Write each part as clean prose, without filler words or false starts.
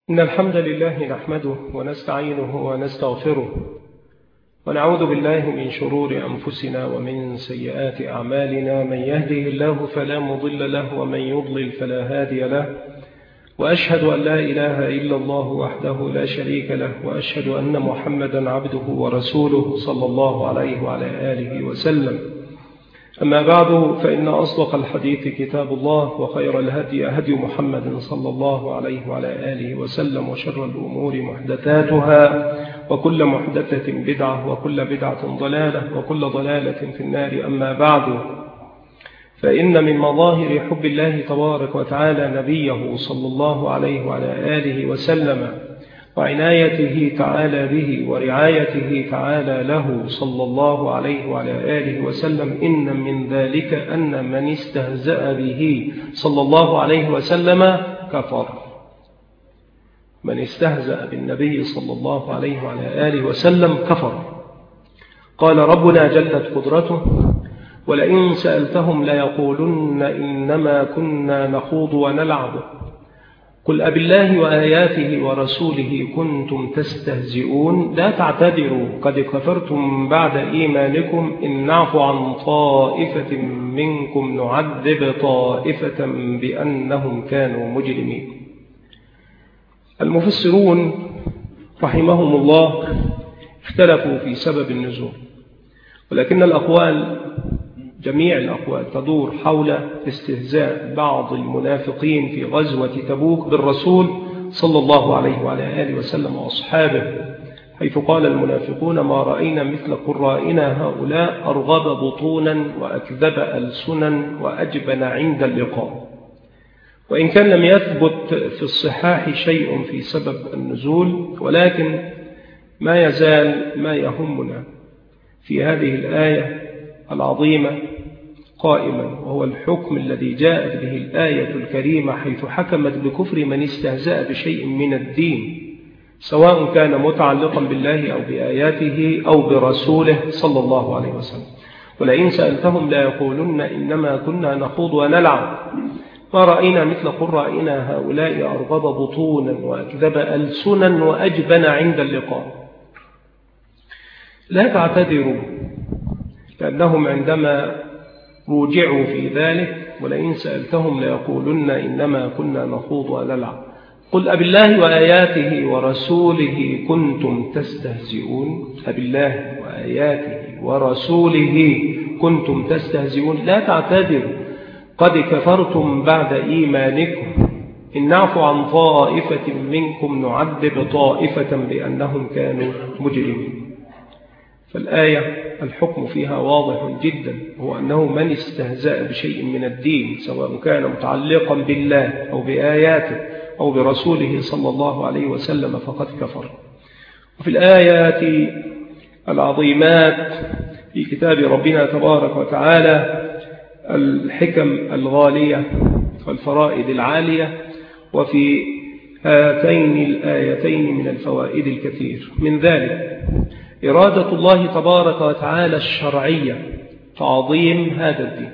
إن الحمد لله نحمده ونستعينه ونستغفره ونعوذ بالله من شرور أنفسنا ومن سيئات أعمالنا. من يهده الله فلا مضل له ومن يضلل فلا هادي له، وأشهد أن لا إله إلا الله وحده لا شريك له، وأشهد أن محمدا عبده ورسوله صلى الله عليه وعلى آله وسلم. أما بعد، فإن أصدق الحديث كتاب الله، وخير الهدي هدي محمد صلى الله عليه وعلى آله وسلم، وشر الأمور محدثاتها، وكل محدثة بدعة، وكل بدعة ضلالة، وكل ضلالة في النار. أما بعد، فإن من مظاهر حب الله تبارك وتعالى نبيه صلى الله عليه وعلى آله وسلم، وعنايته تعالى به ورعايته تعالى له صلى الله عليه وعلى آله وسلم، إن من ذلك أن من استهزأ به صلى الله عليه وسلم كفر. من استهزأ بالنبي صلى الله عليه وعلى آله وسلم كفر. قال ربنا جلت قدرته: ولئن سألتهم ليقولن إنما كنا نخوض ونلعب قل أبالله وآياته ورسوله كنتم تستهزئون لا تعتذروا قد كفرتم بعد إيمانكم إن نعفو عن طائفة منكم نعذب طائفة بأنهم كانوا مجرمين. المفسرون رحمهم الله اختلفوا في سبب النزول، ولكن جميع الأقوال تدور حول استهزاء بعض المنافقين في غزوة تبوك بالرسول صلى الله عليه وعلى آله وسلم وأصحابه، حيث قال المنافقون: ما رأينا مثل قرائنا هؤلاء أرغب بطونا وأكذب ألسنا وأجبن عند اللقاء. وإن كان لم يثبت في الصحاح شيء في سبب النزول، ولكن ما يزال ما يهمنا في هذه الآية العظيمة قائما، وهو الحكم الذي جاءت به الآية الكريمة، حيث حكمت بكفر من استهزأ بشيء من الدين، سواء كان متعلقا بالله أو بآياته أو برسوله صلى الله عليه وسلم. ولئن سألتهم لا يقولن إنما كنا نخوض ونلعب ما رأينا مثل قرائنا هؤلاء أرغب بطونا وأكذب ألسنا وأجبن عند اللقاء. لا تعتذروا، لأنهم عندما روجعوا في ذلك: ولئن سألتهم ليقولن إنما كنا نخوض ونلعب قل أبالله وآياته ورسوله كنتم تستهزئون. أبالله وآياته ورسوله كنتم تستهزئون لا تعتذروا قد كفرتم بعد إيمانكم إن نعفو عن طائفة منكم نعذب طائفة بأنهم كانوا مجرمين. فالآية الحكم فيها واضح جدا، هو أنه من استهزأ بشيء من الدين، سواء كان متعلقا بالله أو بآياته أو برسوله صلى الله عليه وسلم، فقد كفر. وفي الآيات العظيمات في كتاب ربنا تبارك وتعالى الحكم الغالية والفرائد العالية، وفي هاتين الآيتين من الفوائد الكثير. من ذلك إرادة الله تبارك وتعالى الشرعية تعظيم هذا الدين،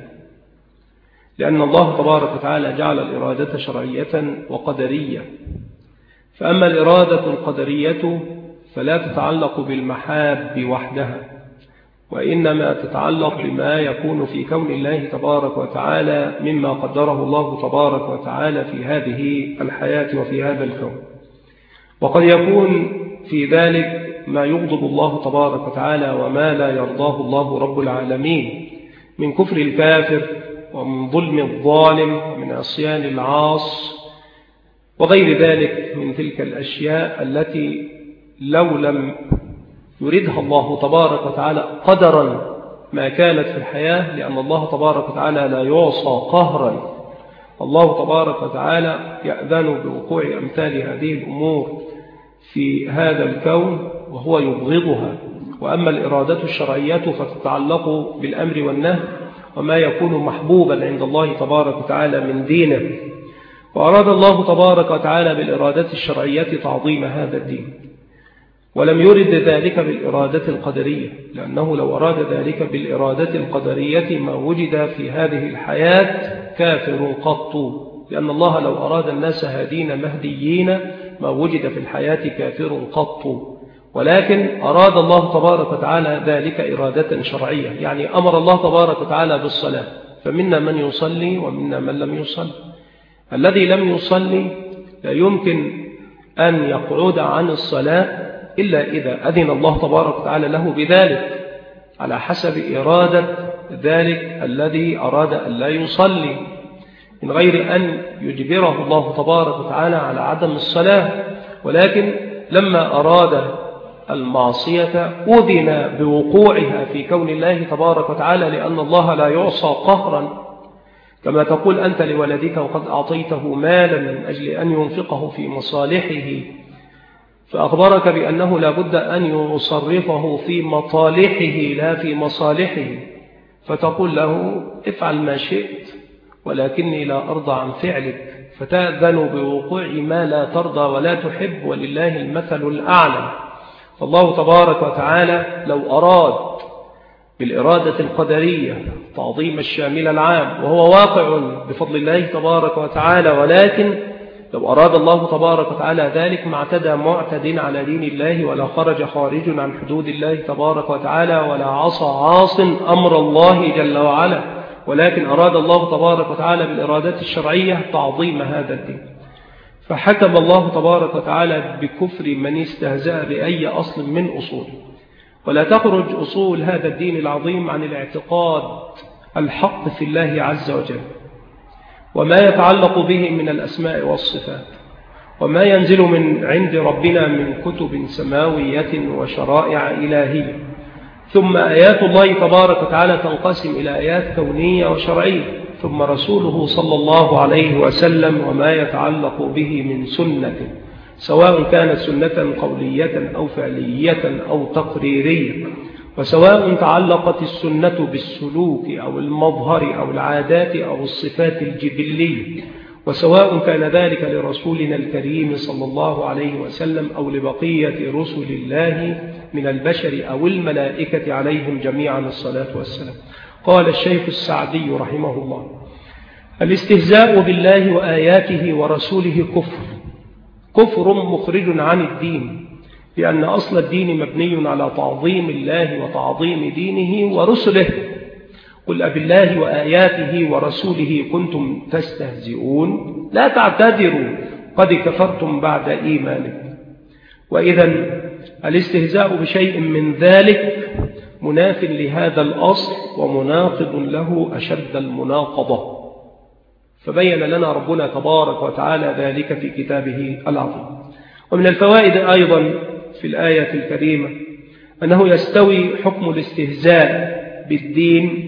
لأن الله تبارك وتعالى جعل الإرادة شرعية وقدرية. فأما الإرادة القدرية فلا تتعلق بالمحاب وحدها، وإنما تتعلق بما يكون في كون الله تبارك وتعالى مما قدره الله تبارك وتعالى في هذه الحياة وفي هذا الكون. وقد يكون في ذلك ما يغضب الله تبارك وتعالى وما لا يرضاه الله رب العالمين من كفر الكافر ومن ظلم الظالم ومن عصيان العاص وغير ذلك من تلك الأشياء التي لو لم يردها الله تبارك وتعالى قدرا ما كانت في الحياة، لأن الله تبارك وتعالى لا يعصى قهرا. الله تبارك وتعالى يأذن بوقوع أمثال هذه الأمور في هذا الكون وهو يبغضها. وأما الإرادة الشرعية فتتعلق بالأمر والنهي وما يكون محبوبا عند الله تبارك وتعالى من دينه. وأراد الله تبارك وتعالى بالإرادة الشرعية تعظيم هذا الدين، ولم يرد ذلك بالإرادة القدرية، لأنه لو أراد ذلك بالإرادة القدرية ما وجد في هذه الحياة كافر قط، لأن الله لو أراد الناس هادين مهديين ما وجد في الحياة كافر قط، ولكن أراد الله تبارك وتعالى ذلك إرادة شرعية، يعني أمر الله تبارك وتعالى بالصلاة، فمنا من يصلي ومنا من لم يصلي. الذي لم يصلي لا يمكن أن يقعد عن الصلاة إلا إذا أذن الله تبارك وتعالى له بذلك على حسب إرادة ذلك الذي أراد أن لا يصلي، من غير أن يجبره الله تبارك وتعالى على عدم الصلاة. ولكن لما أراد المعصية أذن بوقوعها في كون الله تبارك وتعالى، لأن الله لا يعصى قهرا، كما تقول أنت لولدك وقد أعطيته مالا من أجل أن ينفقه في مصالحه، فأخبرك بأنه لا بد أن يصرفه في مطالحه لا في مصالحه، فتقول له افعل ما شئت ولكني لا أرضى عن فعلك، فتأذن بوقوع ما لا ترضى ولا تحب، ولله المثل الأعلى. فالله تبارك وتعالى لو أراد بالإرادة القدرية تعظيم الشامل العام، وهو واقع بفضل الله تبارك وتعالى، ولكن لو أراد الله تبارك وتعالى ذلك ما اعتدى معتد على دين الله، ولا خرج خارج عن حدود الله تبارك وتعالى، ولا عصى عاص أمر الله جل وعلا، ولكن أراد الله تبارك وتعالى بالإرادات الشرعية تعظيم هذا الدين. فحكم الله تبارك وتعالى بكفر من استهزأ بأي أصل من أصول، ولا تخرج أصول هذا الدين العظيم عن الاعتقاد الحق في الله عز وجل، وما يتعلق به من الأسماء والصفات، وما ينزل من عند ربنا من كتب سماوية وشرائع إلهية. ثم آيات الله تبارك وتعالى تنقسم إلى آيات كونية وشرعية، ثم رسوله صلى الله عليه وسلم وما يتعلق به من سنة، سواء كانت سنة قولية أو فعلية أو تقريرية، وسواء تعلقت السنة بالسلوك أو المظهر أو العادات أو الصفات الجبلية، وسواء كان ذلك لرسولنا الكريم صلى الله عليه وسلم أو لبقية رسل الله من البشر أو الملائكة عليهم جميعا الصلاة والسلام. قال الشيخ السعدي رحمه الله: الاستهزاء بالله وآياته ورسوله كفر مخرج عن الدين، لأن أصل الدين مبني على تعظيم الله وتعظيم دينه ورسله. قل أبالله وآياته ورسوله كنتم تستهزئون لا تعتذروا قد كفرتم بعد إيمانكم. وإذا الاستهزاء بشيء من ذلك مناف لهذا الأصل ومناقض له أشد المناقضة، فبين لنا ربنا تبارك وتعالى ذلك في كتابه العظيم. ومن الفوائد أيضا في الآية الكريمة أنه يستوي حكم الاستهزاء بالدين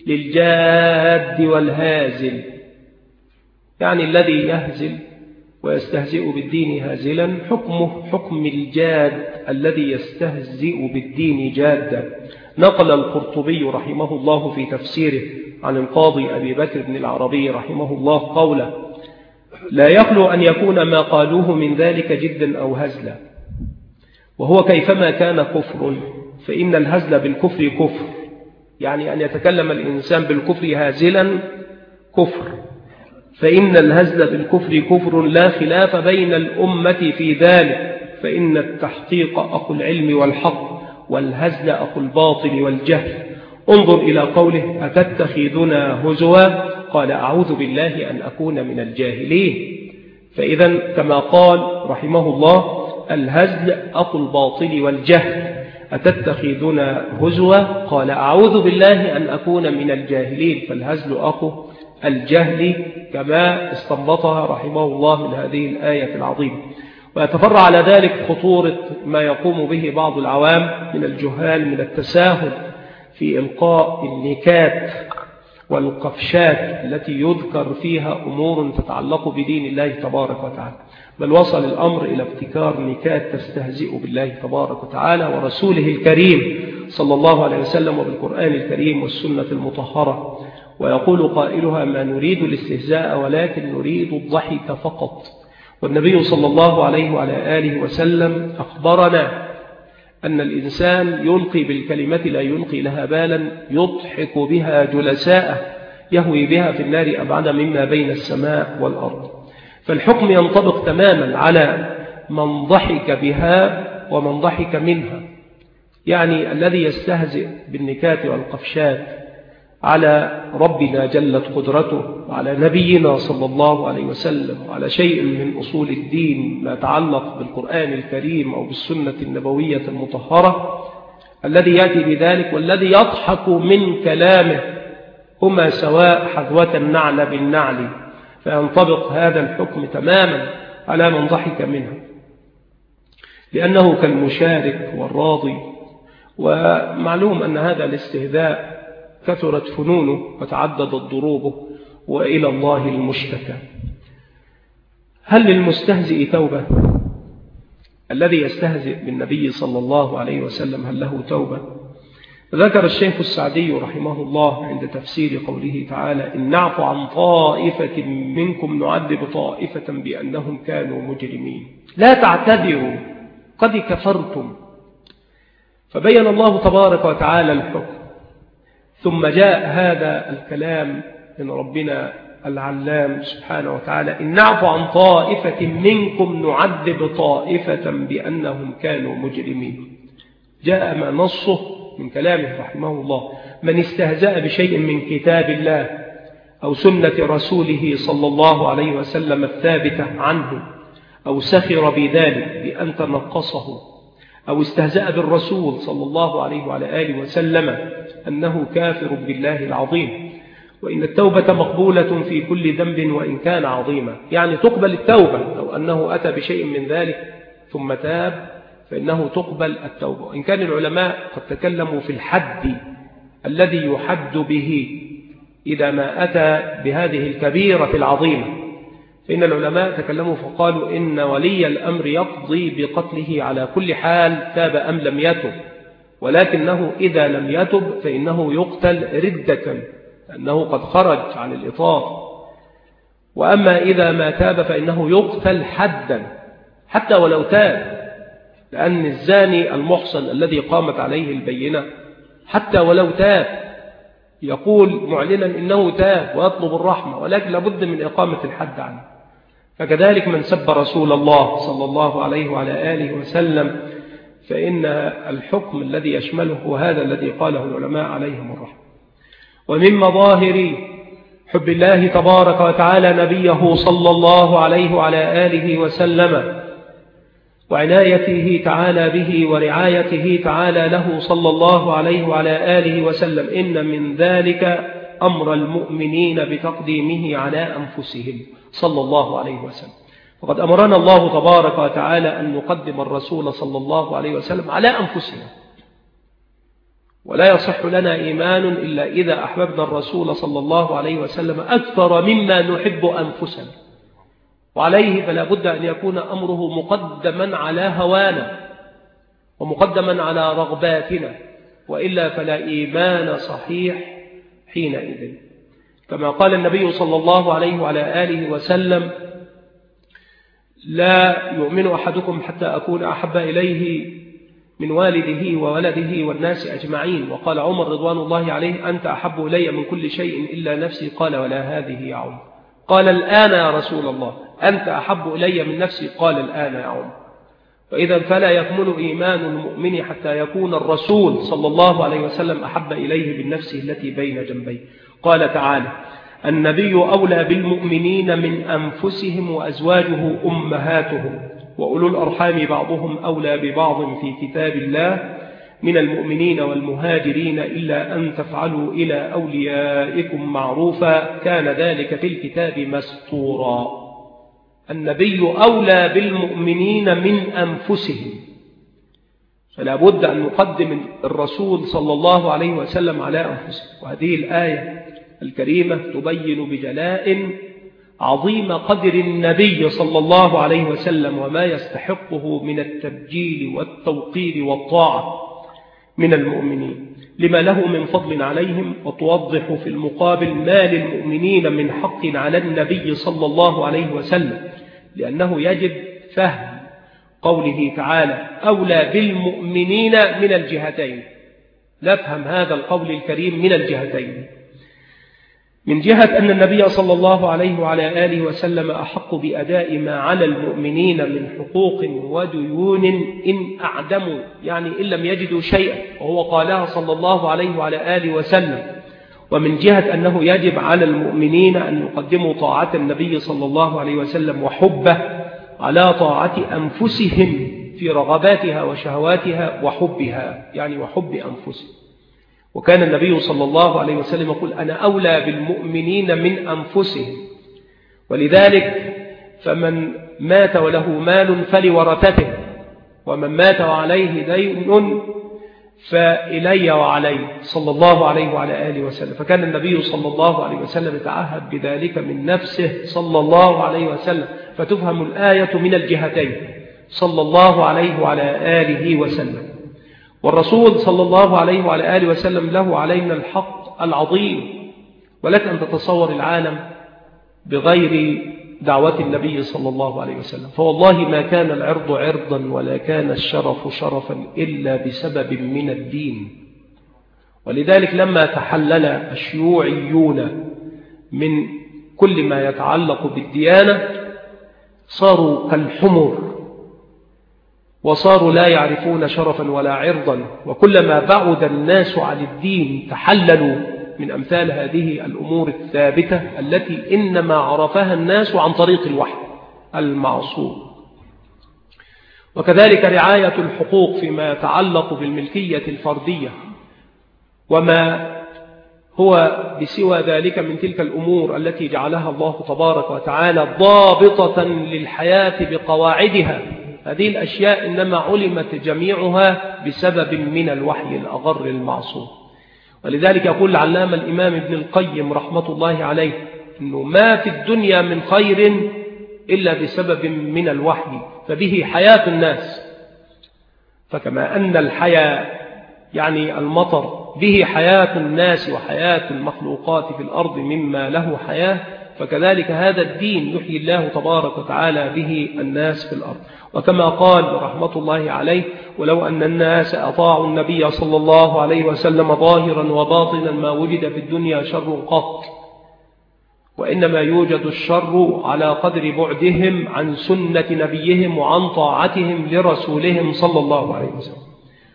للجاد والهازل، يعني الذي يهزل ويستهزئ بالدين هازلا حكمه حكم الجاد الذي يستهزئ بالدين جادا. نقل القرطبي رحمه الله في تفسيره عن القاضي أبي بكر بن العربي رحمه الله قوله: لا يخلو أن يكون ما قالوه من ذلك جدا أو هزلا، وهو كيفما كان كفر، فإن الهزل بالكفر كفر، يعني أن يتكلم الإنسان بالكفر هازلا كفر، فإن الهزل بالكفر كفر لا خلاف بين الأمة في ذلك، فإن التحقيق أخو العلم والحق، والهزل أخو الباطل والجهل. انظر إلى قوله: أتتخذنا هزوا، قال أعوذ بالله أن أكون من الجاهلين. فإذا كما قال رحمه الله: الهزل أخو الباطل والجهل. أتتخذنا هزوا، قال أعوذ بالله أن أكون من الجاهلين، فالهزل أخو الجهل كما استنبطها رحمه الله من هذه الآية العظيمة. ويتفرع على ذلك خطورة ما يقوم به بعض العوام من الجهال من التساهل في إلقاء النكات والقفشات التي يذكر فيها أمور تتعلق بدين الله تبارك وتعالى، بل وصل الأمر إلى ابتكار نكات تستهزئ بالله تبارك وتعالى ورسوله الكريم صلى الله عليه وسلم وبالقرآن الكريم والسنة المطهرة. ويقول قائلها: ما نريد الاستهزاء ولكن نريد الضحك فقط. والنبي صلى الله عليه وعلى آله وسلم أخبرنا أن الإنسان يلقي بالكلمة لا يلقي لها بالا، يضحك بها جلساءه، يهوي بها في النار أبعد مما بين السماء والأرض. فالحكم ينطبق تماما على من ضحك بها ومن ضحك منها، يعني الذي يستهزئ بالنكات والقفشات على ربنا جلت قدرته وعلى نبينا صلى الله عليه وسلم وعلى شيء من أصول الدين ما يتعلق بالقرآن الكريم أو بالسنة النبوية المطهرة، الذي يأتي بذلك والذي يضحك من كلامه هما سواء حذوة النعل بالنعل، فينطبق هذا الحكم تماما على من ضحك منها، لأنه كالمشارك والراضي. ومعلوم أن هذا الاستهزاء كثرت فنونه وتعددت ضروبه وإلى الله المشتكى. هل للمستهزئ توبة؟ الذي يستهزئ بالنبي صلى الله عليه وسلم هل له توبة؟ ذكر الشيخ السعدي رحمه الله عند تفسير قوله تعالى: إن نعفو عن طائفة منكم نعذب طائفة بأنهم كانوا مجرمين، لا تعتذروا قد كفرتم. فبين الله تبارك وتعالى الحكم، ثم جاء هذا الكلام من ربنا العلام سبحانه وتعالى: إن نعفو عن طائفة منكم نعذب طائفة بأنهم كانوا مجرمين. جاء ما نصه من كلامه رحمه الله: من استهزأ بشيء من كتاب الله أو سنة رسوله صلى الله عليه وسلم الثابتة عنه، أو سخر بذلك بأن تنقصه، أو استهزأ بالرسول صلى الله عليه وعلى آله وسلم، أنه كافر بالله العظيم. وإن التوبة مقبولة في كل ذنب وإن كان عظيما، يعني تقبل التوبة لو أنه أتى بشيء من ذلك ثم تاب فإنه تقبل التوبة. وإن كان العلماء قد تكلموا في الحد الذي يحد به إذا ما أتى بهذه الكبيرة العظيمة، فإن العلماء تكلموا فقالوا إن ولي الأمر يقضي بقتله على كل حال تاب أم لم يتب، ولكنه إذا لم يتب فإنه يقتل ردة لأنه قد خرج عن الإطار. وأما إذا ما تاب فإنه يقتل حدا حتى ولو تاب، لأن الزاني المحصن الذي قامت عليه البينة حتى ولو تاب يقول معلنا إنه تاب ويطلب الرحمة، ولكن لابد من إقامة الحد عنه. فكذلك من سب رسول الله صلى الله عليه وعلى آله وسلم فإن الحكم الذي يشمله هو هذا الذي قاله العلماء عليهم الرحمة. ومن مظاهر حب الله تبارك وتعالى نبيه صلى الله عليه وعلى آله وسلم وعنايته تعالى به ورعايته تعالى له صلى الله عليه وعلى آله وسلم، إن من ذلك أمر المؤمنين بتقديمه على أنفسهم صلى الله عليه وسلم. وقد أمرنا الله تبارك وتعالى أن نقدم الرسول صلى الله عليه وسلم على أنفسنا، ولا يصح لنا إيمان إلا إذا أحببنا الرسول صلى الله عليه وسلم أكثر مما نحب أنفسنا، وعليه فلا بد أن يكون أمره مقدما على هوانا ومقدما على رغباتنا، وإلا فلا إيمان صحيح حينئذ. كما قال النبي صلى الله عليه وعلى آله وسلم: لا يؤمن أحدكم حتى أكون أحب إليه من والده وولده والناس أجمعين. وقال عمر رضوان الله عليه: أنت أحب إلي من كل شيء إلا نفسي. قال: ولا هذه يا عمر. قال: الآن يا رسول الله. أنت أحب إلي من نفسي. قال: الآن يا عمر. وإذا فلا يكمل إيمان المؤمن حتى يكون الرسول صلى الله عليه وسلم أحب إليه من نفسه التي بين جنبيه. قال تعالى: النبي أولى بالمؤمنين من أنفسهم وأزواجه أمهاتهم وأولو الأرحام بعضهم أولى ببعض في كتاب الله من المؤمنين والمهاجرين إلا أن تفعلوا إلى أوليائكم معروفا كان ذلك في الكتاب مسطورا. النبي أولى بالمؤمنين من أنفسهم، فلا بد أن نقدم الرسول صلى الله عليه وسلم على أنفسهم. وهذه الآية الكريمة تبين بجلاء عظيم قدر النبي صلى الله عليه وسلم وما يستحقه من التبجيل والتوقير والطاعة من المؤمنين لما له من فضل عليهم، وتوضح في المقابل ما للمؤمنين من حق على النبي صلى الله عليه وسلم، لأنه يجب فهم قوله تعالى: أولى بالمؤمنين من الجهتين. نفهم هذا القول الكريم من الجهتين. من جهة أن النبي صلى الله عليه وعلى آله وسلم أحق بأداء ما على المؤمنين من حقوق وديون إن أعدموا، يعني إن لم يجدوا شيئا، وهو قالها صلى الله عليه وعلى آله وسلم. ومن جهة أنه يجب على المؤمنين أن يقدموا طاعة النبي صلى الله عليه وسلم وحبه على طاعة أنفسهم في رغباتها وشهواتها وحبها، يعني وحب أنفسهم. وكان النبي صلى الله عليه وسلم يقول: أنا أولى بالمؤمنين من أنفسهم. ولذلك فمن مات وله مال فلورثته، ومن مات وعليه دين فإلي وعليه، صلى الله عليه وعلى آله وسلم. فكان النبي صلى الله عليه وسلم يتعهد بذلك من نفسه صلى الله عليه وسلم، فتفهم الآية من الجهتين، صلى الله عليه وعلى آله وسلم. والرسول صلى الله عليه وعلى آله وسلم له علينا الحق العظيم. ولك أن تتصور العالم بغير دعوة النبي صلى الله عليه وسلم، فوالله ما كان العرض عرضا ولا كان الشرف شرفا إلا بسبب من الدين. ولذلك لما تحلل الشيوعيون من كل ما يتعلق بالديانة صاروا كالحمر، وصاروا لا يعرفون شرفا ولا عرضا. وكلما بعد الناس عن الدين تحللوا من أمثال هذه الأمور الثابتة التي إنما عرفها الناس عن طريق الوحي المعصوم. وكذلك رعاية الحقوق فيما يتعلق بالملكية الفردية وما هو بسوى ذلك من تلك الأمور التي جعلها الله تبارك وتعالى ضابطة للحياة بقواعدها. هذه الأشياء إنما علمت جميعها بسبب من الوحي الأغر المعصوم. ولذلك يقول العلامة الإمام ابن القيم رحمة الله عليه إنه ما في الدنيا من خير إلا بسبب من الوحي، فبه حياة الناس. فكما أن الحياة يعني المطر به حياة الناس وحياة المخلوقات في الأرض مما له حياة، فكذلك هذا الدين يحيي الله تبارك وتعالى به الناس في الأرض. وكما قال رحمة الله عليه: ولو أن الناس أطاعوا النبي صلى الله عليه وسلم ظاهرا وباطنا ما وجد في الدنيا شر قط، وإنما يوجد الشر على قدر بعدهم عن سنة نبيهم وعن طاعتهم لرسولهم صلى الله عليه وسلم.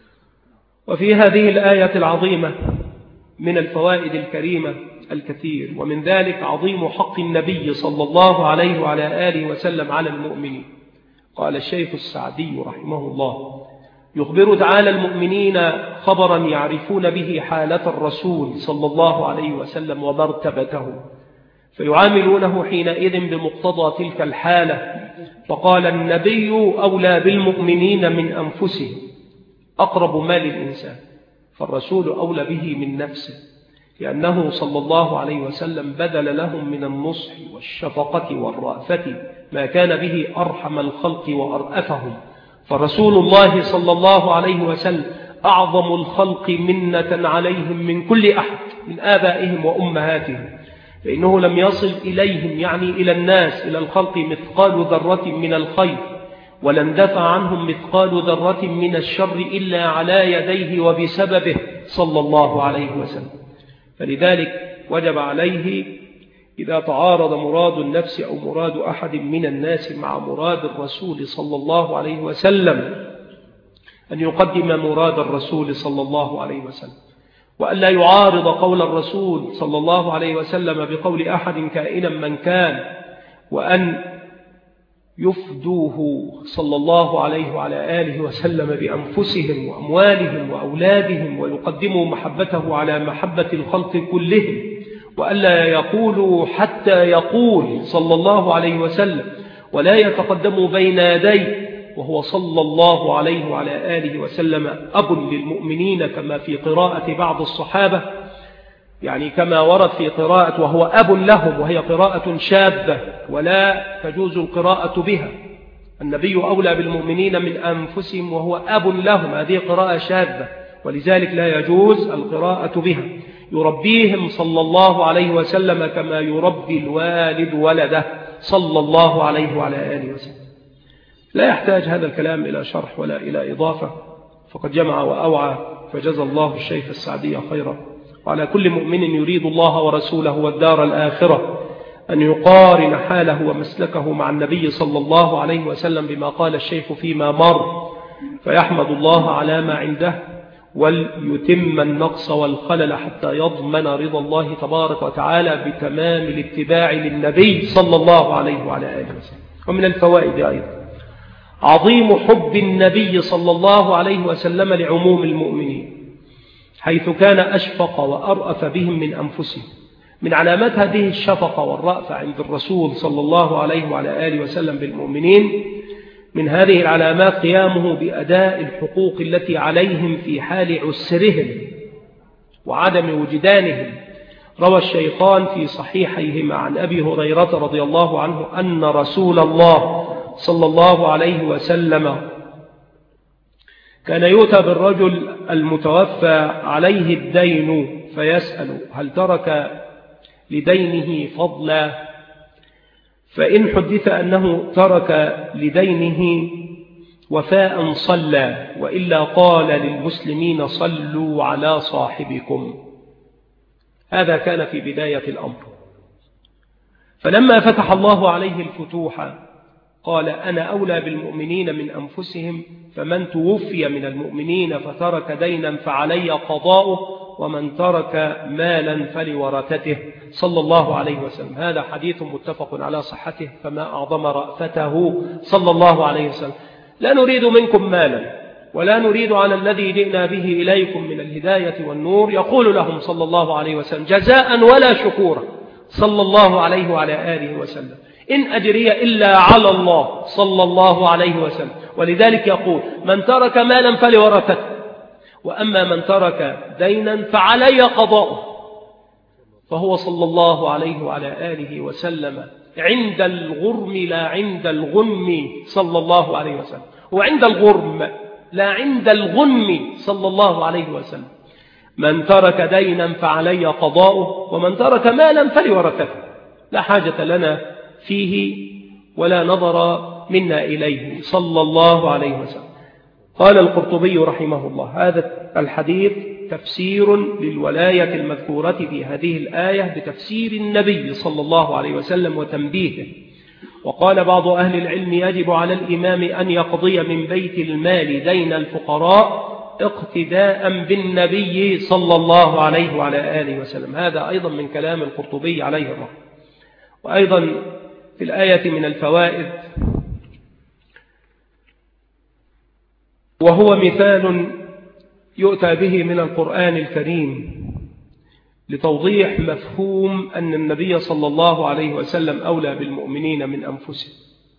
وفي هذه الآية العظيمة من الفوائد الكريمة الكثير، ومن ذلك عظيم حق النبي صلى الله عليه وعلى آله وسلم على المؤمنين. قال الشيخ السعدي رحمه الله: يخبر تعالى المؤمنين خبرا يعرفون به حالة الرسول صلى الله عليه وسلم ومرتبته، فيعاملونه حينئذ بمقتضى تلك الحالة. فقال: النبي أولى بالمؤمنين من أنفسهم، أقرب ما للإنسان، فالرسول أولى به من نفسه، لأنه صلى الله عليه وسلم بذل لهم من النصح والشفقة والرأفة ما كان به أرحم الخلق وأرأفهم. فرسول الله صلى الله عليه وسلم أعظم الخلق منة عليهم من كل أحد من آبائهم وأمهاتهم، فإنه لم يصل إليهم يعني إلى الناس إلى الخلق مثقال ذرة من الخير، ولن دفع عنهم مثقال ذرة من الشر إلا على يديه وبسببه صلى الله عليه وسلم. فلذلك وجب عليه إذا تعارض مراد النفس أو مراد أحد من الناس مع مراد الرسول صلى الله عليه وسلم أن يقدم مراد الرسول صلى الله عليه وسلم، وأن لا يعارض قول الرسول صلى الله عليه وسلم بقول أحد كائنا من كان، وأن يفدوه صلى الله عليه وعلى آله وسلم بأنفسهم وأموالهم وأولادهم، ويقدموا محبته على محبة الخلق كلهم، وألا يقولوا حتى يقول صلى الله عليه وسلم، ولا يتقدموا بين يديه وهو صلى الله عليه وعلى آله وسلم أب للمؤمنين، كما في قراءة بعض الصحابة، يعني كما ورد في قراءة وهو أب لهم، وهي قراءة شاذة ولا تجوز القراءة بها. النبي أولى بالمؤمنين من أنفسهم وهو أب لهم، هذه قراءة شاذة ولذلك لا يجوز القراءة بها. يربيهم صلى الله عليه وسلم كما يربي الوالد ولده صلى الله عليه وعلى آله وسلم. لا يحتاج هذا الكلام إلى شرح ولا إلى إضافة، فقد جمع وأوعى، فجزى الله الشيخ السعدي خيرا. وعلى كل مؤمن يريد الله ورسوله والدار الآخرة أن يقارن حاله ومسلكه مع النبي صلى الله عليه وسلم بما قال الشيخ فيما مر، فيحمد الله على ما عنده وليتم النقص والخلل حتى يضمن رضا الله تبارك وتعالى بتمام الاتباع للنبي صلى الله عليه وعلى آله وسلم. ومن الفوائد أيضا عظيم حب النبي صلى الله عليه وسلم لعموم المؤمنين، حيث كان أشفق وأرأف بهم من أنفسهم. من علامات هذه الشفقة والرأفة عند الرسول صلى الله عليه وعلى آله وسلم بالمؤمنين، من هذه العلامات قيامه بأداء الحقوق التي عليهم في حال عسرهم وعدم وجدانهم. روى الشيخان في صحيحيهما عن أبي هريرة رضي الله عنه أن رسول الله صلى الله عليه وسلم كان يؤتى بالرجل المتوفى عليه الدين فيسأل هل ترك لدينه فضلا، فإن حدث أنه ترك لدينه وفاء صلى، وإلا قال للمسلمين صلوا على صاحبكم. هذا كان في بداية الأمر. فلما فتح الله عليه الفتوح قال أنا أولى بالمؤمنين من أنفسهم، فمن توفي من المؤمنين فترك دينا فعلي قضاؤه، ومن ترك مالا فلورثته، صلى الله عليه وسلم. هذا حديث متفق على صحته، فما أعظم رأفته صلى الله عليه وسلم. لا نريد منكم مالا، ولا نريد على الذي جئنا به إليكم من الهداية والنور. يقول لهم صلى الله عليه وسلم جزاء ولا شكورا، صلى الله عليه وعلى آله وسلم، إن أجري إلا على الله، صلى الله عليه وسلم. ولذلك يقول من ترك مالا فلورثته، وأما من ترك دينا فعلي قضاؤه. فهو صلى الله عليه وعلى آله وسلم عند الغرم لا عند الغنم، صلى الله عليه وسلم. وعند الغرم لا عند الغنم، صلى الله عليه وسلم. من ترك دينا فعلي قضاؤه، ومن ترك مالا فلورثته، لا حاجة لنا فيه ولا نظر منا إليه، صلى الله عليه وسلم. قال القرطبي رحمه الله هذا الحديث تفسير للولاية المذكورة في هذه الآية بتفسير النبي صلى الله عليه وسلم وتنبيهه. وقال بعض أهل العلم يجب على الإمام أن يقضي من بيت المال دين الفقراء اقتداء بالنبي صلى الله عليه وعلى آله وسلم. هذا أيضا من كلام القرطبي عليه الرحمة. وأيضا في الآية من الفوائد، وهو مثال يؤتى به من القرآن الكريم لتوضيح مفهوم أن النبي صلى الله عليه وسلم أولى بالمؤمنين من أنفسهم،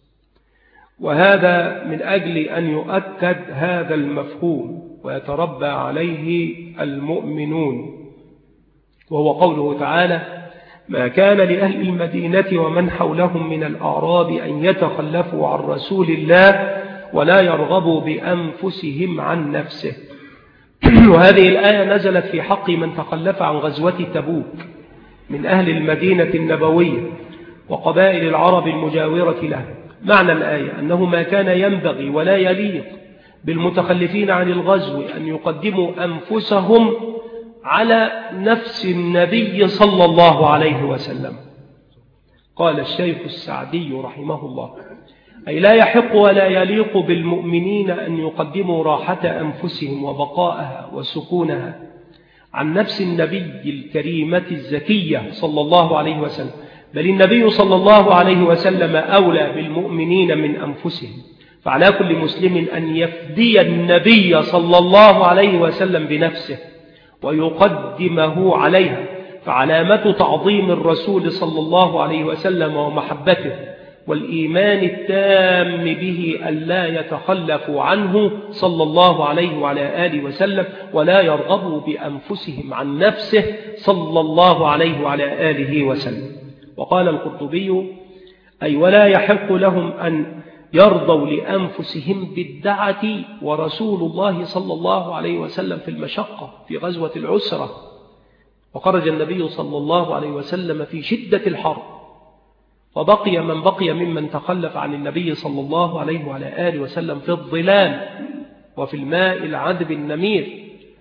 وهذا من أجل أن يؤكد هذا المفهوم ويتربى عليه المؤمنون. وهو قوله تعالى ما كان لأهل المدينة ومن حولهم من الأعراب أن يتخلفوا عن رسول الله ولا يرغبوا بأنفسهم عن نفسه. وهذه الآية نزلت في حق من تخلف عن غزوة تبوك من أهل المدينة النبوية وقبائل العرب المجاورة له. معنى الآية أنه ما كان ينبغي ولا يليق بالمتخلفين عن الغزو أن يقدموا أنفسهم على نفس النبي صلى الله عليه وسلم. قال الشيخ السعدي رحمه الله أي لا يحق ولا يليق بالمؤمنين أن يقدموا راحة أنفسهم وبقاءها وسكونها عن نفس النبي الكريمة الزكية صلى الله عليه وسلم، بل النبي صلى الله عليه وسلم أولى بالمؤمنين من أنفسهم. فعلى كل مسلم أن يفدي النبي صلى الله عليه وسلم بنفسه ويقدمه عليها. فعلامة تعظيم الرسول صلى الله عليه وسلم ومحبته والإيمان التام به ألا يتخلفوا عنه صلى الله عليه وعلى آله وسلم ولا يرغبوا بأنفسهم عن نفسه صلى الله عليه وعلى آله وسلم. وقال القرطبي أي ولا يحق لهم أن يرضوا لأنفسهم بالدعة ورسول الله صلى الله عليه وسلم في المشقة في غزوة العسرة، وخرج النبي صلى الله عليه وسلم في شدة الحرب، وبقي من بقي ممن تخلف عن النبي صلى الله عليه وعلى آله وسلم في الظلال وفي الماء العذب النمير.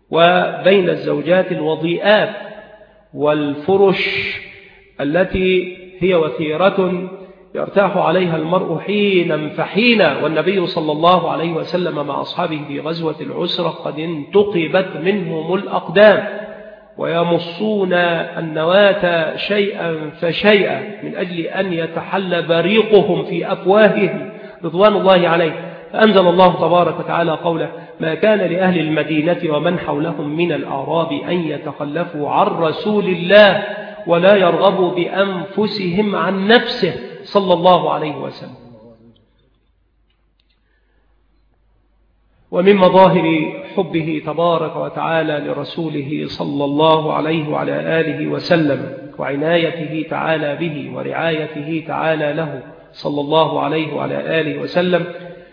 وبين الزوجات الوضيئات والفرش التي هي وثيرة يرتاح عليها المرء حينا فحينا. والنبي صلى الله عليه وسلم مع أصحابه في غزوة العسرة قد انتقبت منهم الأقدام ويمصون النواة شيئا فشيئا من أجل أن يتحل بريقهم في أفواههم رضوان الله عليه. فأنزل الله تبارك وتعالى قوله: ما كان لأهل المدينة ومن حولهم من الأعراب أن يتخلفوا عن رسول الله ولا يرغبوا بأنفسهم عن نفسه صلى الله عليه وسلم. ومن مظاهر حبه تبارك وتعالى لرسوله صلى الله عليه وعلى آله وسلم وعنايته تعالى به ورعايته تعالى له صلى الله عليه وعلى آله وسلم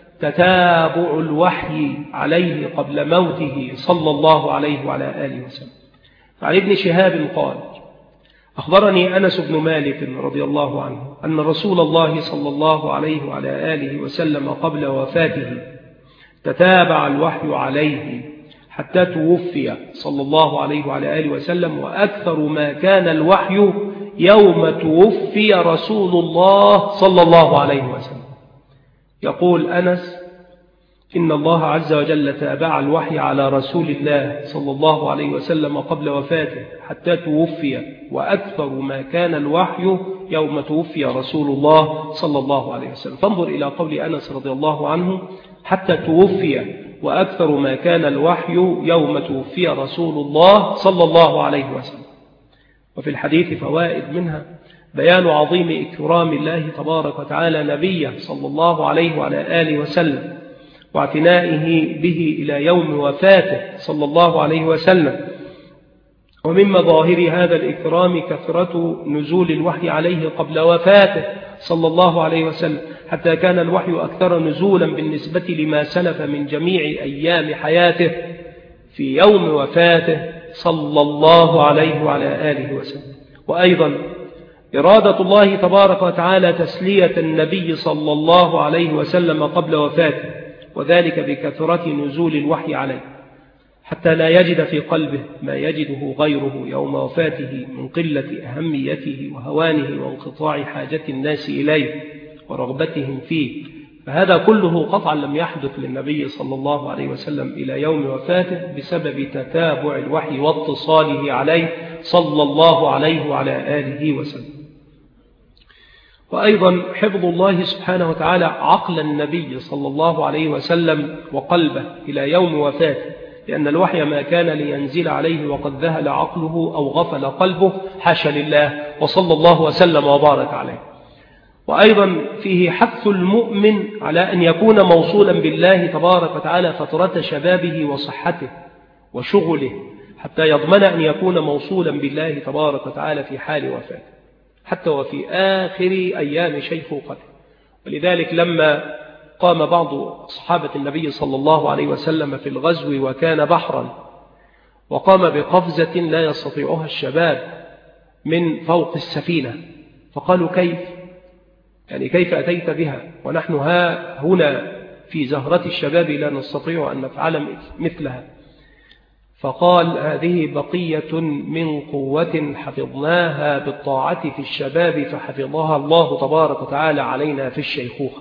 تتابع الوحي عليه قبل موته صلى الله عليه وعلى آله وسلم. عن ابن شهاب قال: أخبرني أنس بن مالك رضي الله عنه أن رسول الله صلى الله عليه وعلى آله وسلم قبل وفاته تتابع الوحي عليه حتى توفي صلى الله عليه وعلى آله وسلم، وأكثر ما كان الوحي يوم توفي رسول الله صلى الله عليه وسلم. يقول أنس: إن الله عز وجل تابع الوحي على رسول الله صلى الله عليه وسلم قبل وفاته حتى توفي، وأكثر ما كان الوحي يوم توفي رسول الله صلى الله عليه وسلم. فانظر إلى قول أنس رضي الله عنه: حتى توفي وأكثر ما كان الوحي يوم توفي رسول الله صلى الله عليه وسلم. وفي الحديث فوائد، منها بيان عظيم إكرام الله تبارك وتعالى نبيه صلى الله عليه وعلى آله وسلم واعتنائه به إلى يوم وفاته صلى الله عليه وسلم. ومن مظاهر هذا الإكرام كثرة نزول الوحي عليه قبل وفاته صلى الله عليه وسلم، حتى كان الوحي أكثر نزولا بالنسبة لما سلف من جميع أيام حياته في يوم وفاته صلى الله عليه وعلى آله وسلم. وأيضا إرادة الله تبارك وتعالى تسلية النبي صلى الله عليه وسلم قبل وفاته، وذلك بكثرة نزول الوحي عليه حتى لا يجد في قلبه ما يجده غيره يوم وفاته من قلة أهميته وهوانه وانقطاع حاجة الناس إليه ورغبتهم فيه. فهذا كله قطعا لم يحدث للنبي صلى الله عليه وسلم إلى يوم وفاته بسبب تتابع الوحي واتصاله عليه صلى الله عليه وعلى آله وسلم. وأيضا حفظ الله سبحانه وتعالى عقل النبي صلى الله عليه وسلم وقلبه إلى يوم وفاته، لأن الوحي ما كان لينزل عليه وقد ذهل عقله أو غفل قلبه، حاشا لله، وصلى الله وسلم وبارك عليه. وأيضا فيه حث المؤمن على أن يكون موصولا بالله تبارك وتعالى فترة شبابه وصحته وشغله، حتى يضمن أن يكون موصولا بالله تبارك وتعالى في حال وفاته حتى وفي آخر أيام شيخوخته. ولذلك لما قام بعض صحابة النبي صلى الله عليه وسلم في الغزو وكان بحرا، وقام بقفزة لا يستطيعها الشباب من فوق السفينة، فقالوا: كيف أتيت بها ونحن هنا في زهرة الشباب لا نستطيع أن نفعل مثلها؟ فقال: هذه بقية من قوة حفظناها بالطاعة في الشباب فحفظها الله تبارك وتعالى علينا في الشيخوخة.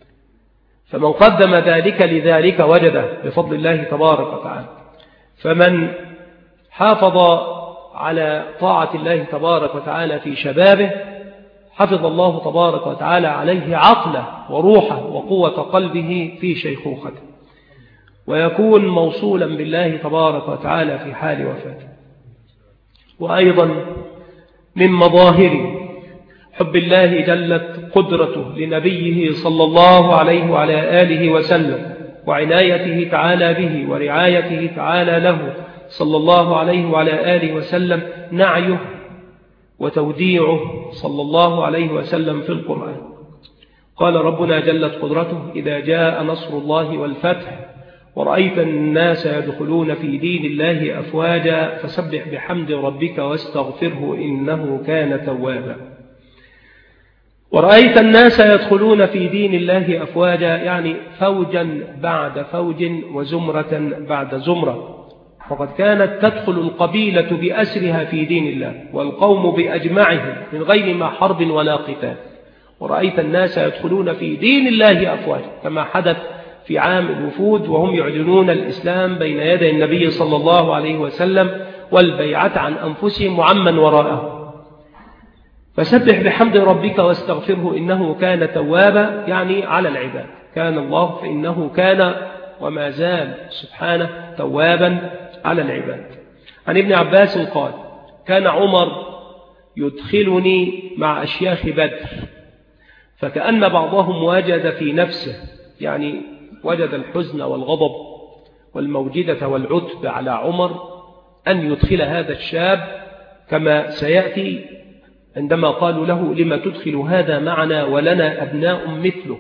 فمن قدم ذلك لذلك وجده بفضل الله تبارك وتعالى. فمن حافظ على طاعة الله تبارك وتعالى في شبابه حفظ الله تبارك وتعالى عليه عقله وروحه وقوة قلبه في شيخوخته، ويكون موصولا بالله تبارك وتعالى في حال وفاته. وأيضا من مظاهر حب الله جلت قدرته لنبيه صلى الله عليه وعلى آله وسلم وعنايته تعالى به ورعايته تعالى له صلى الله عليه وعلى آله وسلم نعيه وتوديعه صلى الله عليه وسلم في القرآن. قال ربنا جلت قدرته: إذا جاء نصر الله والفتح ورأيت الناس يدخلون في دين الله أفواجا فسبح بحمد ربك واستغفره إنه كان توابا. ورأيت الناس يدخلون في دين الله أفواجا، يعني فوجا بعد فوج وزمرة بعد زمرة. فقد كانت تدخل القبيلة بأسرها في دين الله والقوم بأجمعهم من غير ما حرب ولا قتال، ورأيت الناس يدخلون في دين الله أفواجا كما حدث في عام الوفود وهم يعلنون الإسلام بين يدي النبي صلى الله عليه وسلم والبيعة عن أنفسهم وعمن وراءهم. فسبح بحمد ربك واستغفره إنه كان توابا، يعني على العباد. كان الله فإنه كان وما زال سبحانه توابا على العباد. عن ابن عباس قال: كان عمر يدخلني مع أشياخ بدر، فكأن بعضهم وجد في نفسه، يعني وجد الحزن والغضب والموجدة والعتب على عمر أن يدخل هذا الشاب، كما سيأتي عندما قالوا له: لما تدخل هذا معنا ولنا أبناء مثله؟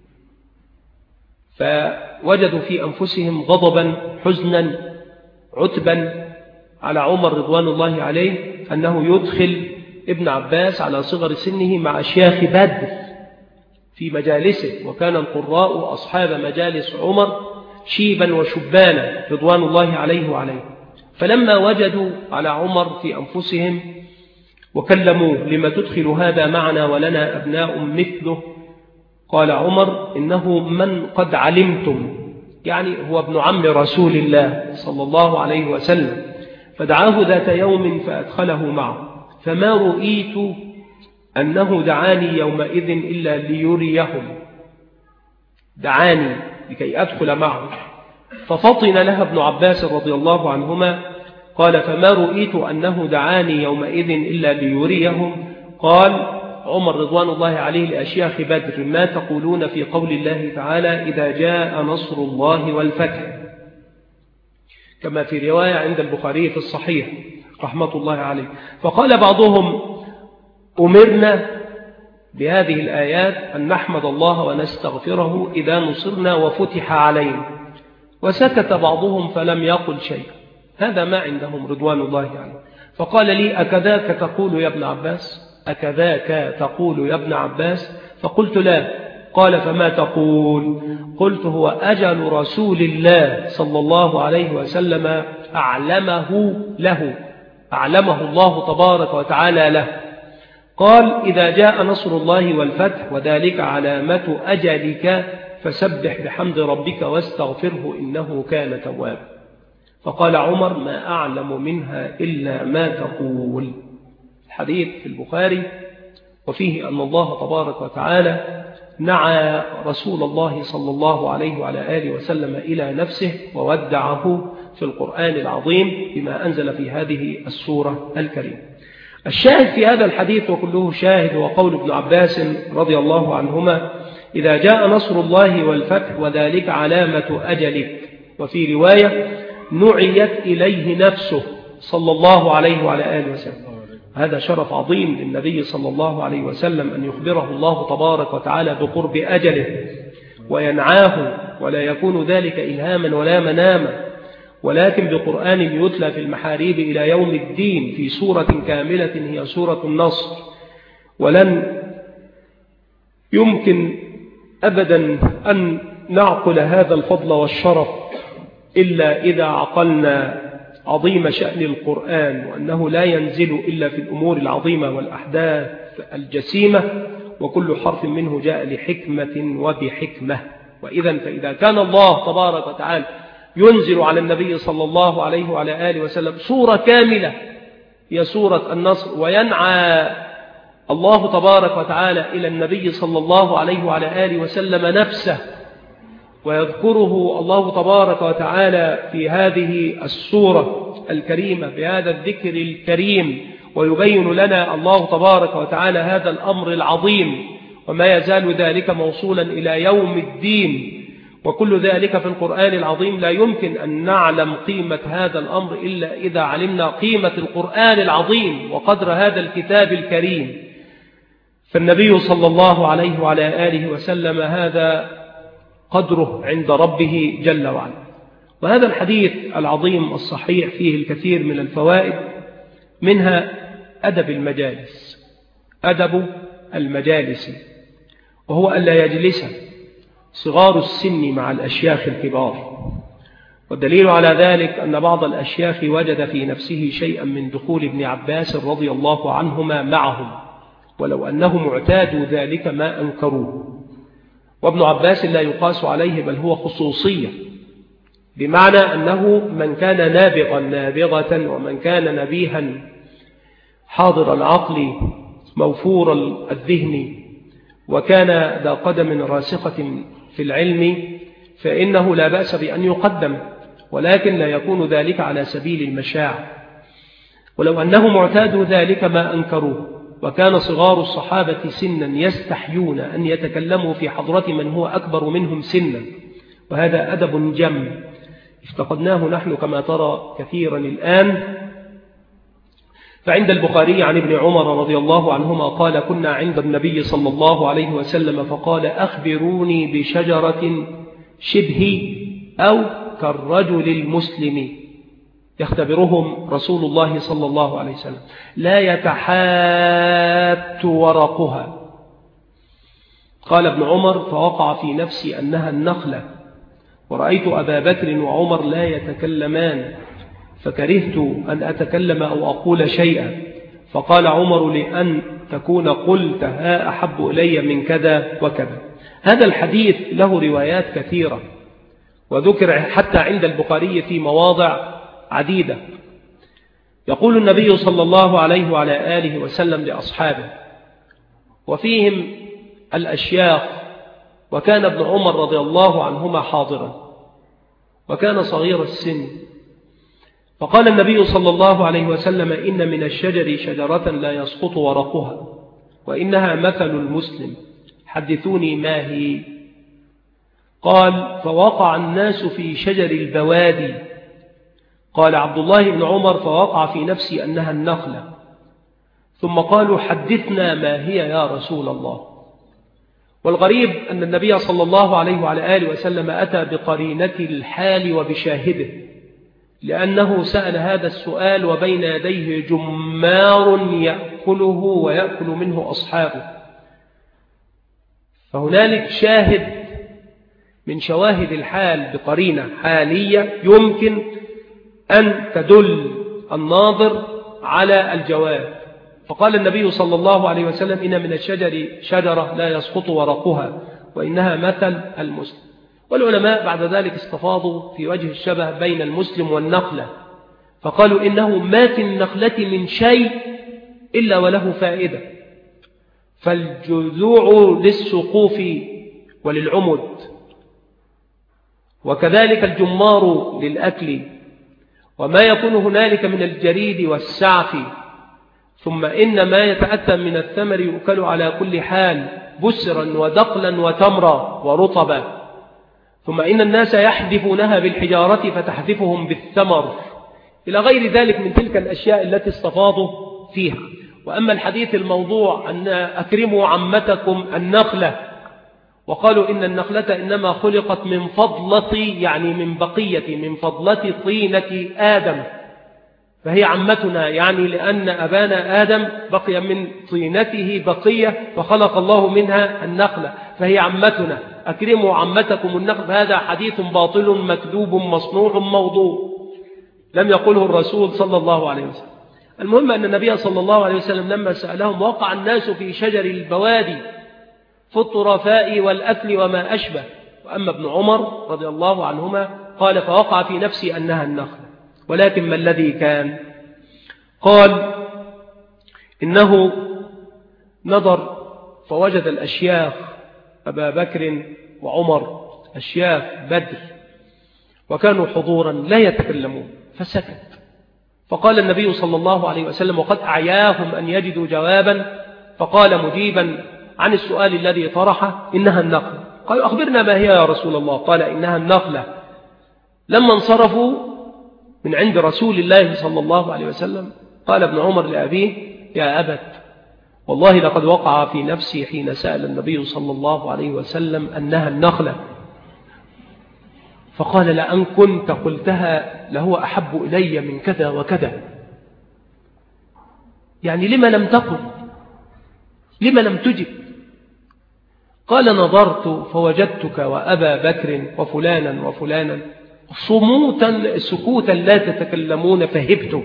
فوجدوا في أنفسهم غضبا حزنا عتبا على عمر رضوان الله عليه أنه يدخل ابن عباس على صغر سنه مع أشياخ بدر في مجالسه، وكان القراء أصحاب مجالس عمر شيبا وشبانا رضوان الله عليه وعليه. فلما وجدوا على عمر في أنفسهم وكلموه: لما تدخل هذا معنا ولنا أبناء مثله؟ قال عمر: إنه من قد علمتم، يعني هو ابن عم رسول الله صلى الله عليه وسلم. فدعاه ذات يوم فأدخله معه، فما رؤيت أنه دعاني يومئذ إلا ليريهم، دعاني لكي أدخل معه. ففطن لها ابن عباس رضي الله عنهما قال: فما رؤيت أنه دعاني يومئذ إلا ليريهم. قال عمر رضوان الله عليه لأشياخ بدر: ما تقولون في قول الله تعالى: إذا جاء نصر الله والفتح؟ كما في رواية عند البخاري في الصحيح رحمة الله عليه. فقال بعضهم: أمرنا بهذه الآيات أن نحمد الله ونستغفره إذا نصرنا وفتح علينا. وسكت بعضهم فلم يقل شيء. هذا ما عندهم رضوان الله عليه. فقال لي: أكذاك تقول يا ابن عباس؟ أكذاك تقول يا ابن عباس؟ فقلت: لا. قال: فما تقول؟ قلت: هو أجل رسول الله صلى الله عليه وسلم أعلمه له، أعلمه الله تبارك وتعالى له. قال: إذا جاء نصر الله والفتح وذلك علامة أجلك فسبح بحمد ربك واستغفره إنه كان توابا. فقال عمر: ما أعلم منها إلا ما تقول. الحديث في البخاري، وفيه أن الله تبارك وتعالى نعى رسول الله صلى الله عليه وعلى آله وسلم إلى نفسه وودعه في القرآن العظيم بما أنزل في هذه السورة الكريمة. الشاهد في هذا الحديث وكله شاهد وقول ابن عباس رضي الله عنهما: إذا جاء نصر الله والفتح وذلك علامة أجلك. وفي رواية: نعيت إليه نفسه صلى الله عليه وعلى آله وسلم. هذا شرف عظيم للنبي صلى الله عليه وسلم أن يخبره الله تبارك وتعالى بقرب أجله وينعاه، ولا يكون ذلك إلهاما ولا مناما، ولكن بقرآن يتلى في المحاريب إلى يوم الدين في سورة كاملة هي سورة النصر. ولن يمكن أبدا أن نعقل هذا الفضل والشرف إلا إذا عقلنا عظيم شأن القرآن، وأنه لا ينزل إلا في الأمور العظيمة والأحداث الجسيمة، وكل حرف منه جاء لحكمة وبحكمة. فإذا كان الله تبارك وتعالى ينزل على النبي صلى الله عليه وعلى آله وسلم سورة كاملة هي سورة النصر، وينعى الله تبارك وتعالى إلى النبي صلى الله عليه وعلى آله وسلم نفسه، ويذكره الله تبارك وتعالى في هذه السورة الكريمة بهذا الذكر الكريم، ويبين لنا الله تبارك وتعالى هذا الأمر العظيم، وما يزال ذلك موصولا إلى يوم الدين. وكل ذلك في القرآن العظيم. لا يمكن أن نعلم قيمة هذا الأمر إلا إذا علمنا قيمة القرآن العظيم وقدر هذا الكتاب الكريم. فالنبي صلى الله عليه وعلى آله وسلم هذا قدره عند ربه جل وعلا. وهذا الحديث العظيم الصحيح فيه الكثير من الفوائد، منها أدب المجالس، أدب المجالس، وهو ألا يجلس صغار السن مع الأشياخ الكبار، والدليل على ذلك أن بعض الأشياخ وجد في نفسه شيئا من دخول ابن عباس رضي الله عنهما معهم، ولو أنهم اعتادوا ذلك ما أنكروه. وابن عباس لا يقاس عليه، بل هو خصوصية، بمعنى أنه من كان نابغا نابغة، ومن كان نبيها حاضر العقل موفور الذهن، وكان ذا قدم راسخة في العلم، فإنه لا بأس بأن يقدم، ولكن لا يكون ذلك على سبيل المشاع. ولو أنهم اعتادوا ذلك ما أنكروه، وكان صغار الصحابة سنا يستحيون أن يتكلموا في حضرة من هو أكبر منهم سنا، وهذا أدب جم افتقدناه نحن كما ترى كثيرا الآن. فعند البخاري عن ابن عمر رضي الله عنهما قال: كنا عند النبي صلى الله عليه وسلم فقال: أخبروني بشجرة شبه أو كالرجل المسلم، يختبرهم رسول الله صلى الله عليه وسلم، لا يتحات ورقها. قال ابن عمر: فوقع في نفسي أنها النخلة، ورأيت أبا بكر وعمر لا يتكلمان، فكرهت أن أتكلم أو أقول شيئا، فقال عمر: لأن تكون قلتها أحب إلي من كذا وكذا. هذا الحديث له روايات كثيرة، وذكر حتى عند البخاري في مواضع عديدة. يقول النبي صلى الله عليه وعلى آله وسلم لأصحابه، وفيهم الأشياخ، وكان ابن عمر رضي الله عنهما حاضرا، وكان صغير السن، فقال النبي صلى الله عليه وسلم: إن من الشجر شجرة لا يسقط ورقها، وإنها مثل المسلم، حدثوني ما هي؟ قال: فوقع الناس في شجر البوادي. قال عبد الله بن عمر: فوقع في نفسي أنها النخلة. ثم قالوا: حدثنا ما هي يا رسول الله. والغريب أن النبي صلى الله عليه وعلى آله وسلم أتى بقرينة الحال وبشاهده، لأنه سأل هذا السؤال وبين يديه جمار يأكله ويأكل منه أصحابه، فهنالك شاهد من شواهد الحال بقرينة حالية يمكن أن تدل الناظر على الجواب. فقال النبي صلى الله عليه وسلم: إن من الشجر شجرة لا يسقط ورقها، وإنها مثل المسلم. والعلماء بعد ذلك استفاضوا في وجه الشبه بين المسلم والنخلة، فقالوا: إنه ما في النخلة من شيء إلا وله فائدة، فالجذوع للسقوف وللعمد، وكذلك الجمار للأكل، وما يكون هنالك من الجريد والسعف، ثم إن ما يتأتى من الثمر يؤكل على كل حال، بسرا ودقلا وتمرا ورطبا، ثم إن الناس يحذفونها بالحجارة فتحذفهم بالثمر، إلى غير ذلك من تلك الأشياء التي استفاضوا فيها. وأما الحديث الموضوع أن أكرموا عمتكم النخلة، وقالوا إن النخلة إنما خلقت من فضلة، يعني من بقية، من فضلة طينة آدم، فهي عمتنا، يعني لأن أبانا آدم بقي من طينته بقية فخلق الله منها النخلة، فهي عمتنا، أكرموا عمتكم النخل. هذا حديث باطل مكذوب مصنوع موضوع، لم يقله الرسول صلى الله عليه وسلم. المهم أن النبي صلى الله عليه وسلم لما سألهم: وقع الناس في شجر البوادي في الطرفاء والأكل وما أشبه. وأما ابن عمر رضي الله عنهما قال: فوقع في نفسي أنها النخلة. ولكن ما الذي كان؟ قال: إنه نظر فوجد الأشياخ أبا بكر وعمر، أشياخ بدر، وكانوا حضورا لا يتكلمون، فسكت. فقال النبي صلى الله عليه وسلم، وقد أعياهم أن يجدوا جوابا، فقال مجيبا عن السؤال الذي طرحه: إنها النخلة. قالوا: أخبرنا ما هي يا رسول الله. قال: إنها النخلة. لما انصرفوا من عند رسول الله صلى الله عليه وسلم قال ابن عمر لأبيه: يا أبت، والله لقد وقع في نفسي حين سأل النبي صلى الله عليه وسلم أنها النخلة. فقال: لأن كنت قلتها لهو أحب إلي من كذا وكذا. يعني لما لم تقل؟ لما لم تجب؟ قال: نظرت فوجدتك وأبا بكر وفلانا وفلانا صموتا سكوتا لا تتكلمون فهبت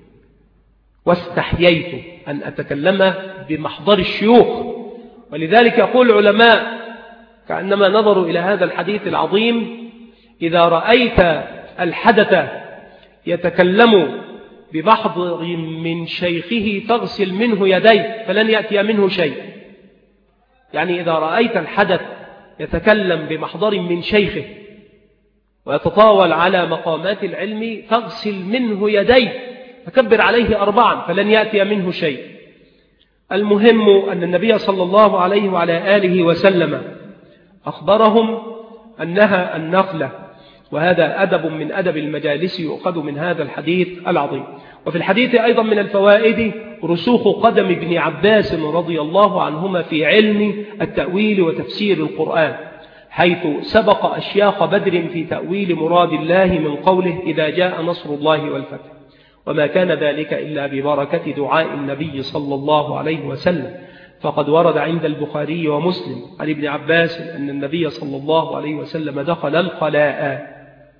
واستحييت أن أتكلم بمحضر الشيوخ. ولذلك يقول العلماء كأنما نظروا إلى هذا الحديث العظيم: إذا رأيت الحدث يتكلم بمحضر من شيخه تغسل منه يديه فلن يأتي منه شيء. يعني إذا رأيت الحدث يتكلم بمحضر من شيخه ويتطاول على مقامات العلم تغسل منه يديه، فكبر عليه 4 فلن يأتي منه شيء. المهم أن النبي صلى الله عليه وعلى آله وسلم أخبرهم أنها النخلة، وهذا أدب من أدب المجالس يؤخذ من هذا الحديث العظيم. وفي الحديث أيضا من الفوائد رسوخ قدم ابن عباس رضي الله عنهما في علم التأويل وتفسير القرآن، حيث سبق أشياخ بدر في تأويل مراد الله من قوله: إذا جاء نصر الله والفتح، وما كان ذلك إلا ببركة دعاء النبي صلى الله عليه وسلم. فقد ورد عند البخاري ومسلم عن ابن عباس أن النبي صلى الله عليه وسلم دخل الخلاء.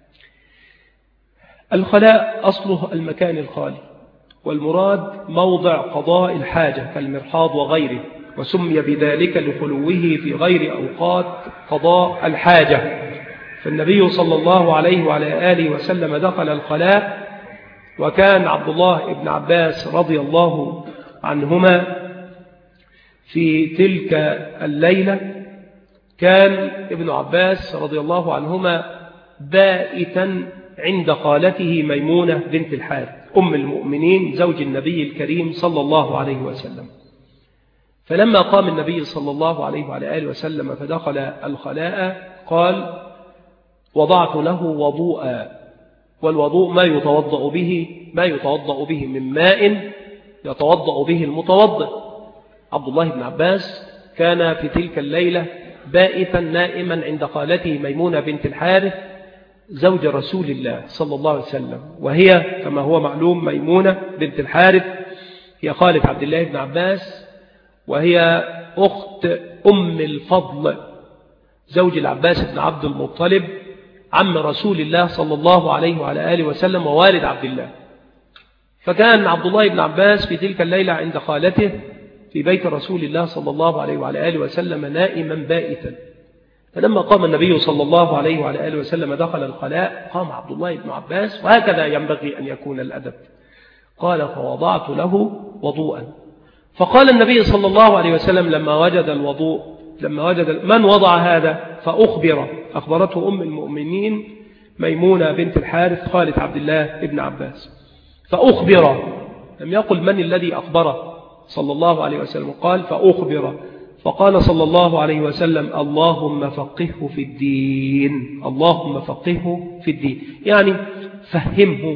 الخلاء أصله المكان الخالي، والمراد موضع قضاء الحاجة كالمرحاض وغيره، وسمي بذلك لخلوه في غير أوقات قضاء الحاجة. فالنبي صلى الله عليه وعلى آله وسلم دخل الخلاء، وكان عبد الله بن عباس رضي الله عنهما في تلك الليلة كان ابن عباس رضي الله عنهما بائتا عند خالته ميمونة بنت الحارث أم المؤمنين زوج النبي الكريم صلى الله عليه وسلم. فلما قام النبي صلى الله عليه وعلى آله وسلم فدخل الخلاء قال: وضعت له وضوءا، والوضوء ما يتوضأ به من ماء يتوضأ به المتوضئ. عبد الله بن عباس كان في تلك الليلة بائتا نائما عند خالته ميمونة بنت الحارث زوج رسول الله صلى الله عليه وسلم، وهي كما هو معلوم ميمونة بنت الحارث هي خالة عبد الله بن عباس، وهي أخت أم الفضل زوج العباس بن عبد المطلب عم رسول الله صلى الله عليه وعلى آله وسلم ووالد عبد الله. فكان عبد الله بن عباس في تلك الليلة عند خالته في بيت رسول الله صلى الله عليه وعلى آله وسلم نائما بائتا. فلما قام النبي صلى الله عليه وعلى آله وسلم دخل الخلاء قام عبد الله بن عباس، وهكذا ينبغي أن يكون الأدب. قال: فوضعت له وضوءا. فقال النبي صلى الله عليه وسلم لما وجد من وضع هذا؟ أخبرته أم المؤمنين ميمونة بنت الحارث خالة عبد الله بن عباس. فأخبر، لم يقل من الذي أخبره صلى الله عليه وسلم، قال فأخبر. فقال صلى الله عليه وسلم: اللهم فقهه في الدين، اللهم فقهه في الدين، يعني فهمه.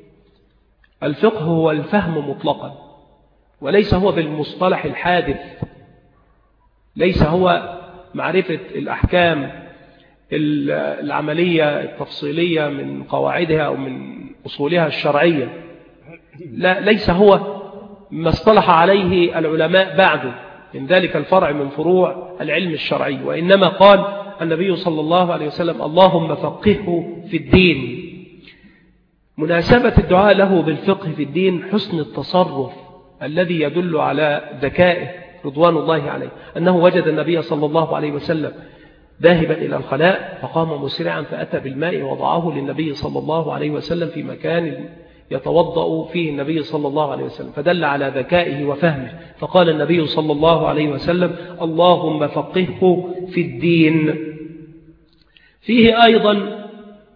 الفقه هو الفهم مطلقا، وليس هو بالمصطلح الحادث، ليس هو معرفة الأحكام العملية التفصيلية من قواعدها أو من أصولها الشرعية، لا، ليس هو ما اصطلح عليه العلماء بعده من ذلك الفرع من فروع العلم الشرعي، وإنما قال النبي صلى الله عليه وسلم: اللهم فقهه في الدين. مناسبة الدعاء له بالفقه في الدين حسن التصرف الذي يدل على ذكائه رضوان الله عليه، أنه وجد النبي صلى الله عليه وسلم ذاهبا إلى الخلاء فقام مسرعا فأتى بالماء وضعه للنبي صلى الله عليه وسلم في مكان يتوضأ فيه النبي صلى الله عليه وسلم، فدل على ذكائه وفهمه. فقال النبي صلى الله عليه وسلم: اللهم فقهه في الدين. فيه أيضا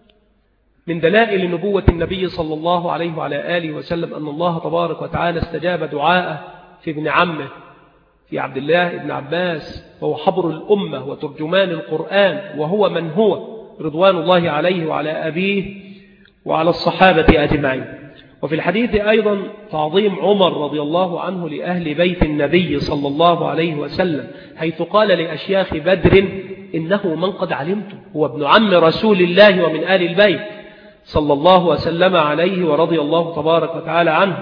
من دلائل نبوة النبي صلى الله عليه وعلى آله وسلم أن الله تبارك وتعالى استجاب دعاءه في ابن عمه في عبد الله بن عباس، وهو حبر الأمة وترجمان القرآن، وهو من هو رضوان الله عليه وعلى أبيه وعلى الصحابة أجمعين. وفي الحديث أيضا تعظيم عمر رضي الله عنه لأهل بيت النبي صلى الله عليه وسلم، حيث قال لأشياخ بدر: إنه من قد علمتم هو ابن عم رسول الله ومن آل البيت صلى الله وسلم عليه ورضي الله تبارك وتعالى عنه.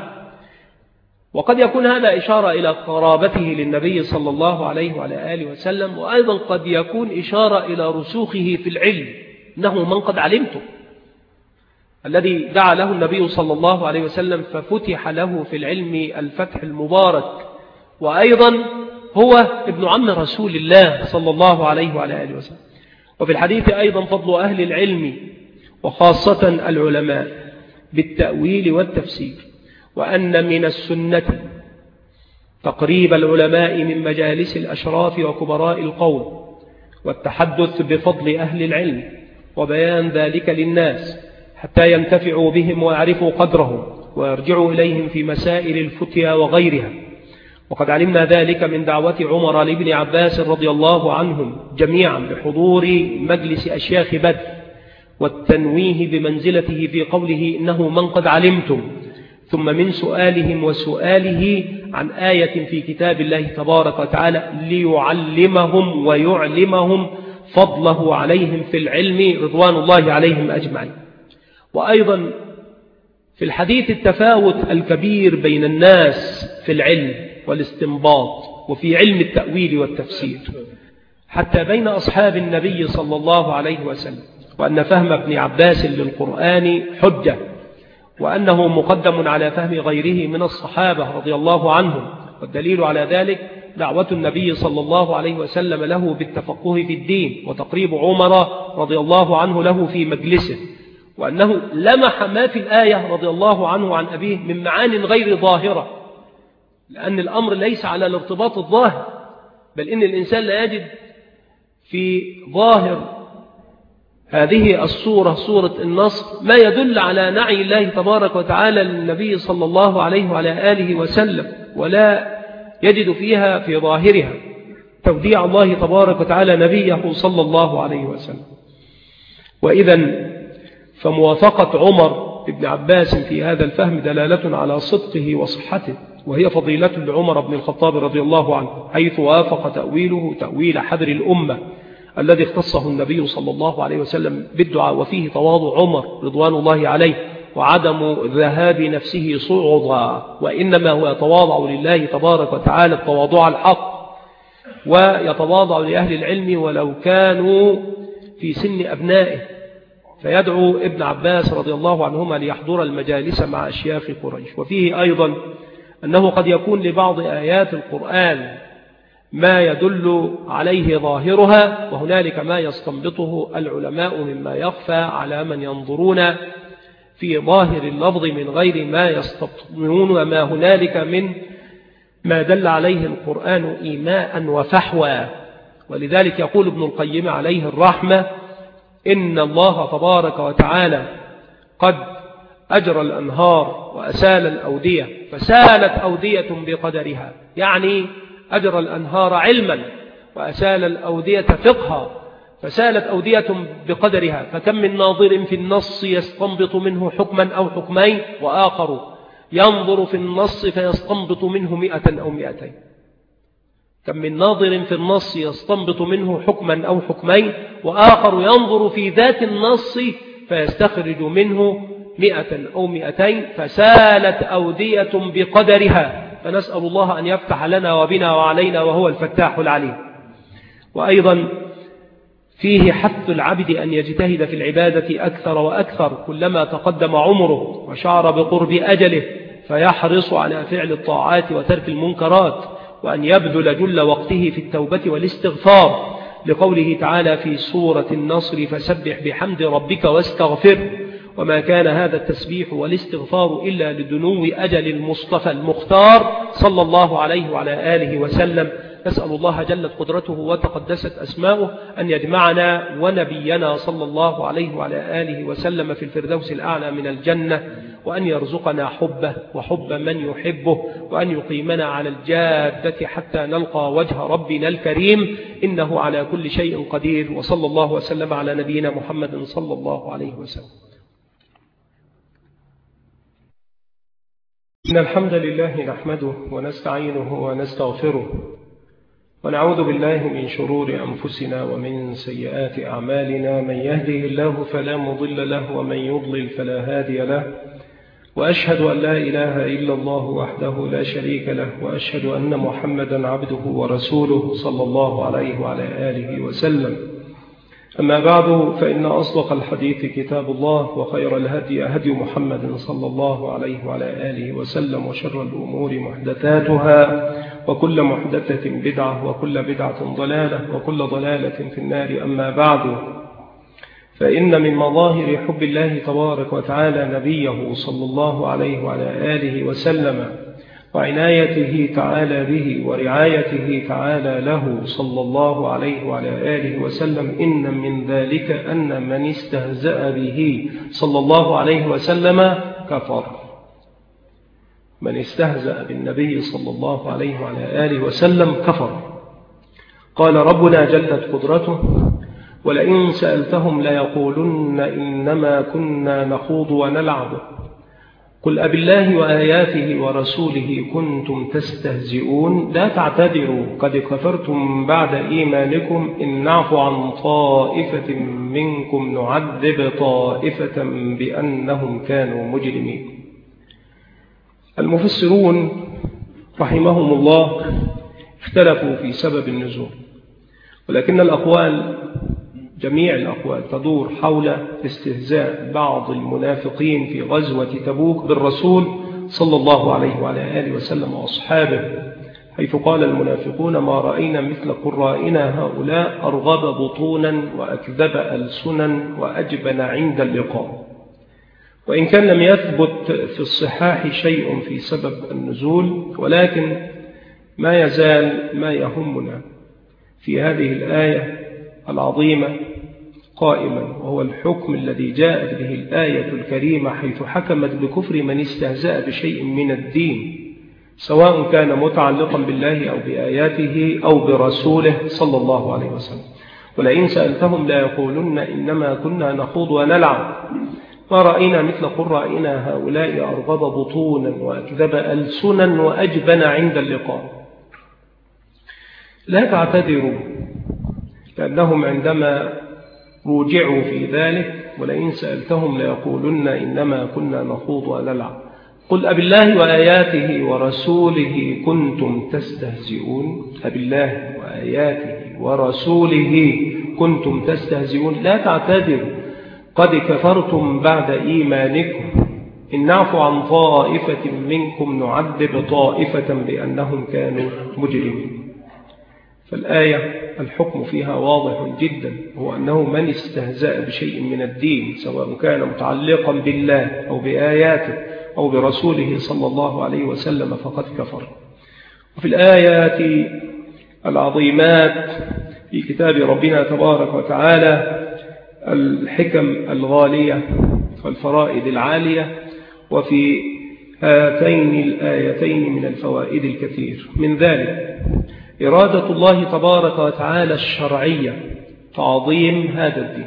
وقد يكون هذا إشارة إلى قرابته للنبي صلى الله عليه وعلى آله وسلم، وأيضا قد يكون إشارة إلى رسوخه في العلم، إنه من قد علمتم، الذي دعا له النبي صلى الله عليه وسلم ففتح له في العلم الفتح المبارك، وأيضا هو ابن عم رسول الله صلى الله عليه وعلى آله وسلم. وفي الحديث أيضا فضل أهل العلم وخاصة العلماء بالتأويل والتفسير، وأن من السنة تقريب العلماء من مجالس الأشراف وكبراء القوم، والتحدث بفضل أهل العلم وبيان ذلك للناس حتى ينتفعوا بهم ويعرفوا قدرهم ويرجعوا إليهم في مسائل الفتيا وغيرها. وقد علمنا ذلك من دعوة عمر لابن عباس رضي الله عنهم جميعا بحضور مجلس أشياخ بدر، والتنويه بمنزلته في قوله إنه من قد علمتم، ثم من سؤالهم وسؤاله عن آية في كتاب الله تبارك وتعالى ليعلمهم ويعلمهم فضله عليهم في العلم رضوان الله عليهم أجمعين. وأيضا في الحديث التفاوت الكبير بين الناس في العلم والاستنباط وفي علم التأويل والتفسير، حتى بين أصحاب النبي صلى الله عليه وسلم، وأن فهم ابن عباس للقرآن حجة، وأنه مقدم على فهم غيره من الصحابة رضي الله عنهم. والدليل على ذلك دعوة النبي صلى الله عليه وسلم له بالتفقه في الدين، وتقريب عمر رضي الله عنه له في مجلسه، وأنه لمح ما في الآية رضي الله عنه عن أبيه من معان غير ظاهرة، لأن الأمر ليس على الارتباط الظاهر، بل إن الإنسان لا يجد في ظاهر هذه الصورة صورة النصر ما يدل على نعي الله تبارك وتعالى للنبي صلى الله عليه وعلى آله وسلم، ولا يجد فيها في ظاهرها توديع الله تبارك وتعالى نبيه صلى الله عليه وسلم. وإذا فموافقة عمر بن عباس في هذا الفهم دلالة على صدقه وصحته، وهي فضيلة لعمر بن الخطاب رضي الله عنه، حيث وافق تأويله تأويل حبر الأمة الذي اختصه النبي صلى الله عليه وسلم بالدعاء، وفيه تواضع عمر رضوان الله عليه وعدم ذهاب نفسه صعودا، وإنما هو يتواضع لله تبارك وتعالى التواضع الحق، ويتواضع لأهل العلم ولو كانوا في سن أبنائه، فيدعو ابن عباس رضي الله عنهما ليحضر المجالس مع أشياخ قريش. وفيه أيضا أنه قد يكون لبعض آيات القرآن ما يدل عليه ظاهرها، وهنالك ما يستنبطه العلماء مما يخفى على من ينظرون في ظاهر اللفظ من غير ما يستطمعون ما هنالك من ما دل عليه القرآن إيماء وفحوى. ولذلك يقول ابن القيم عليه الرحمة إن الله تبارك وتعالى قد أجرى الأنهار وأسال الأودية فسالت أودية بقدرها، يعني أجرى الأنهار علما وأسال الأودية فقها فسالت أودية بقدرها، فكم من ناظر في النص يستنبط منه حكما أو حكمين، وآخر ينظر في النص فيستنبط منه 100 أو 200. كم من ناظر في النص يستنبط منه حكما أو حكمين، وآخر ينظر في ذات النص فيستخرج منه 100 أو 200، فسالت أودية بقدرها. فنسأل الله أن يفتح لنا وبنا وعلينا وهو الفتاح العليم. وأيضا فيه حث العبد أن يجتهد في العبادة أكثر وأكثر كلما تقدم عمره وشعر بقرب أجله، فيحرص على فعل الطاعات وترك المنكرات، وأن يبذل جل وقته في التوبة والاستغفار، لقوله تعالى في سورة النصر فسبح بحمد ربك واستغفر. وما كان هذا التسبيح والاستغفار إلا لدنو أجل المصطفى المختار صلى الله عليه وعلى آله وسلم. نسأل الله جلت قدرته وتقدست أسماؤه أن يجمعنا ونبينا صلى الله عليه وعلى آله وسلم في الفردوس الأعلى من الجنة، وأن يرزقنا حبه وحب من يحبه، وأن يقيمنا على الجادة حتى نلقى وجه ربنا الكريم، إنه على كل شيء قدير. وصلى الله وسلم على نبينا محمد صلى الله عليه وسلم. إن الحمد لله نحمده ونستعينه ونستغفره، ونعوذ بالله من شرور أنفسنا ومن سيئات أعمالنا، من يهده الله فلا مضل له ومن يضلل فلا هادي له، وأشهد أن لا إله إلا الله وحده لا شريك له، وأشهد أن محمدا عبده ورسوله صلى الله عليه وعلى آله وسلم. أما بعد فإن أصدق الحديث كتاب الله، وخير الهدي هدي محمد صلى الله عليه وعلى آله وسلم، وشر الأمور محدثاتها، وكل محدثة بدعة، وكل بدعة ضلالة، وكل ضلالة في النار. أما بعد، فإن من مظاهر حب الله تبارك وتعالى نبيه صلى الله عليه وعلى آله وسلم، وعنايته تعالى به، ورعايته تعالى له صلى الله عليه وعلى آله وسلم، إن من ذلك أن من استهزأ به صلى الله عليه وسلم كفر. من استهزأ بالنبي صلى الله عليه وعلى آله وسلم كفر. قال ربنا جلت قدرته: ولئن سألتهم ليقولن إنما كنا نخوض ونلعب قل أبالله وآياته ورسوله كنتم تستهزئون لا تعتذروا قد كفرتم بعد إيمانكم إن نعفو عن طائفة منكم نعذب طائفة بأنهم كانوا مجرمين. المفسرون رحمهم الله اختلفوا في سبب النزول، ولكن جميع الأقوال تدور حول استهزاء بعض المنافقين في غزوة تبوك بالرسول صلى الله عليه وعلى آله وسلم وأصحابه، حيث قال المنافقون: ما رأينا مثل قرائنا هؤلاء أرغب بطونا وأكذب ألسنا وأجبن عند اللقاء. وإن كان لم يثبت في الصحاح شيء في سبب النزول، ولكن ما يزال ما يهمنا في هذه الآية العظيمة قائما، وهو الحكم الذي جاءت به الآية الكريمة، حيث حكمت بكفر من استهزأ بشيء من الدين، سواء كان متعلقا بالله أو بآياته أو برسوله صلى الله عليه وسلم. ولئن سألتهم لا يقولن إنما كنا نخوض ونلعب ما رأينا مثل قرائنا هؤلاء أرغب بطونا وأكذب ألسنا وأجبن عند اللقاء. لا تعتذروا، لأنهم عندما روجعوا في ذلك: ولئن سألتهم ليقولن إنما كنا نخوض ونلعب قل أبالله وآياته ورسوله كنتم تستهزئون. أبالله وآياته ورسوله كنتم تستهزئون لا تعتذروا قد كفرتم بعد إيمانكم إن نعفو عن طائفة منكم نعذب طائفة بأنهم كانوا مجرمين. فالآية الحكم فيها واضح جدا، هو أنه من استهزأ بشيء من الدين، سواء كان متعلقا بالله أو بآياته أو برسوله صلى الله عليه وسلم، فقد كفر. وفي الآيات العظيمات في كتاب ربنا تبارك وتعالى الحكم الغالية والفرائد العالية، وفي هاتين الآيتين من الفوائد الكثير. من ذلك إرادة الله تبارك وتعالى الشرعية تعظيم هذا الدين،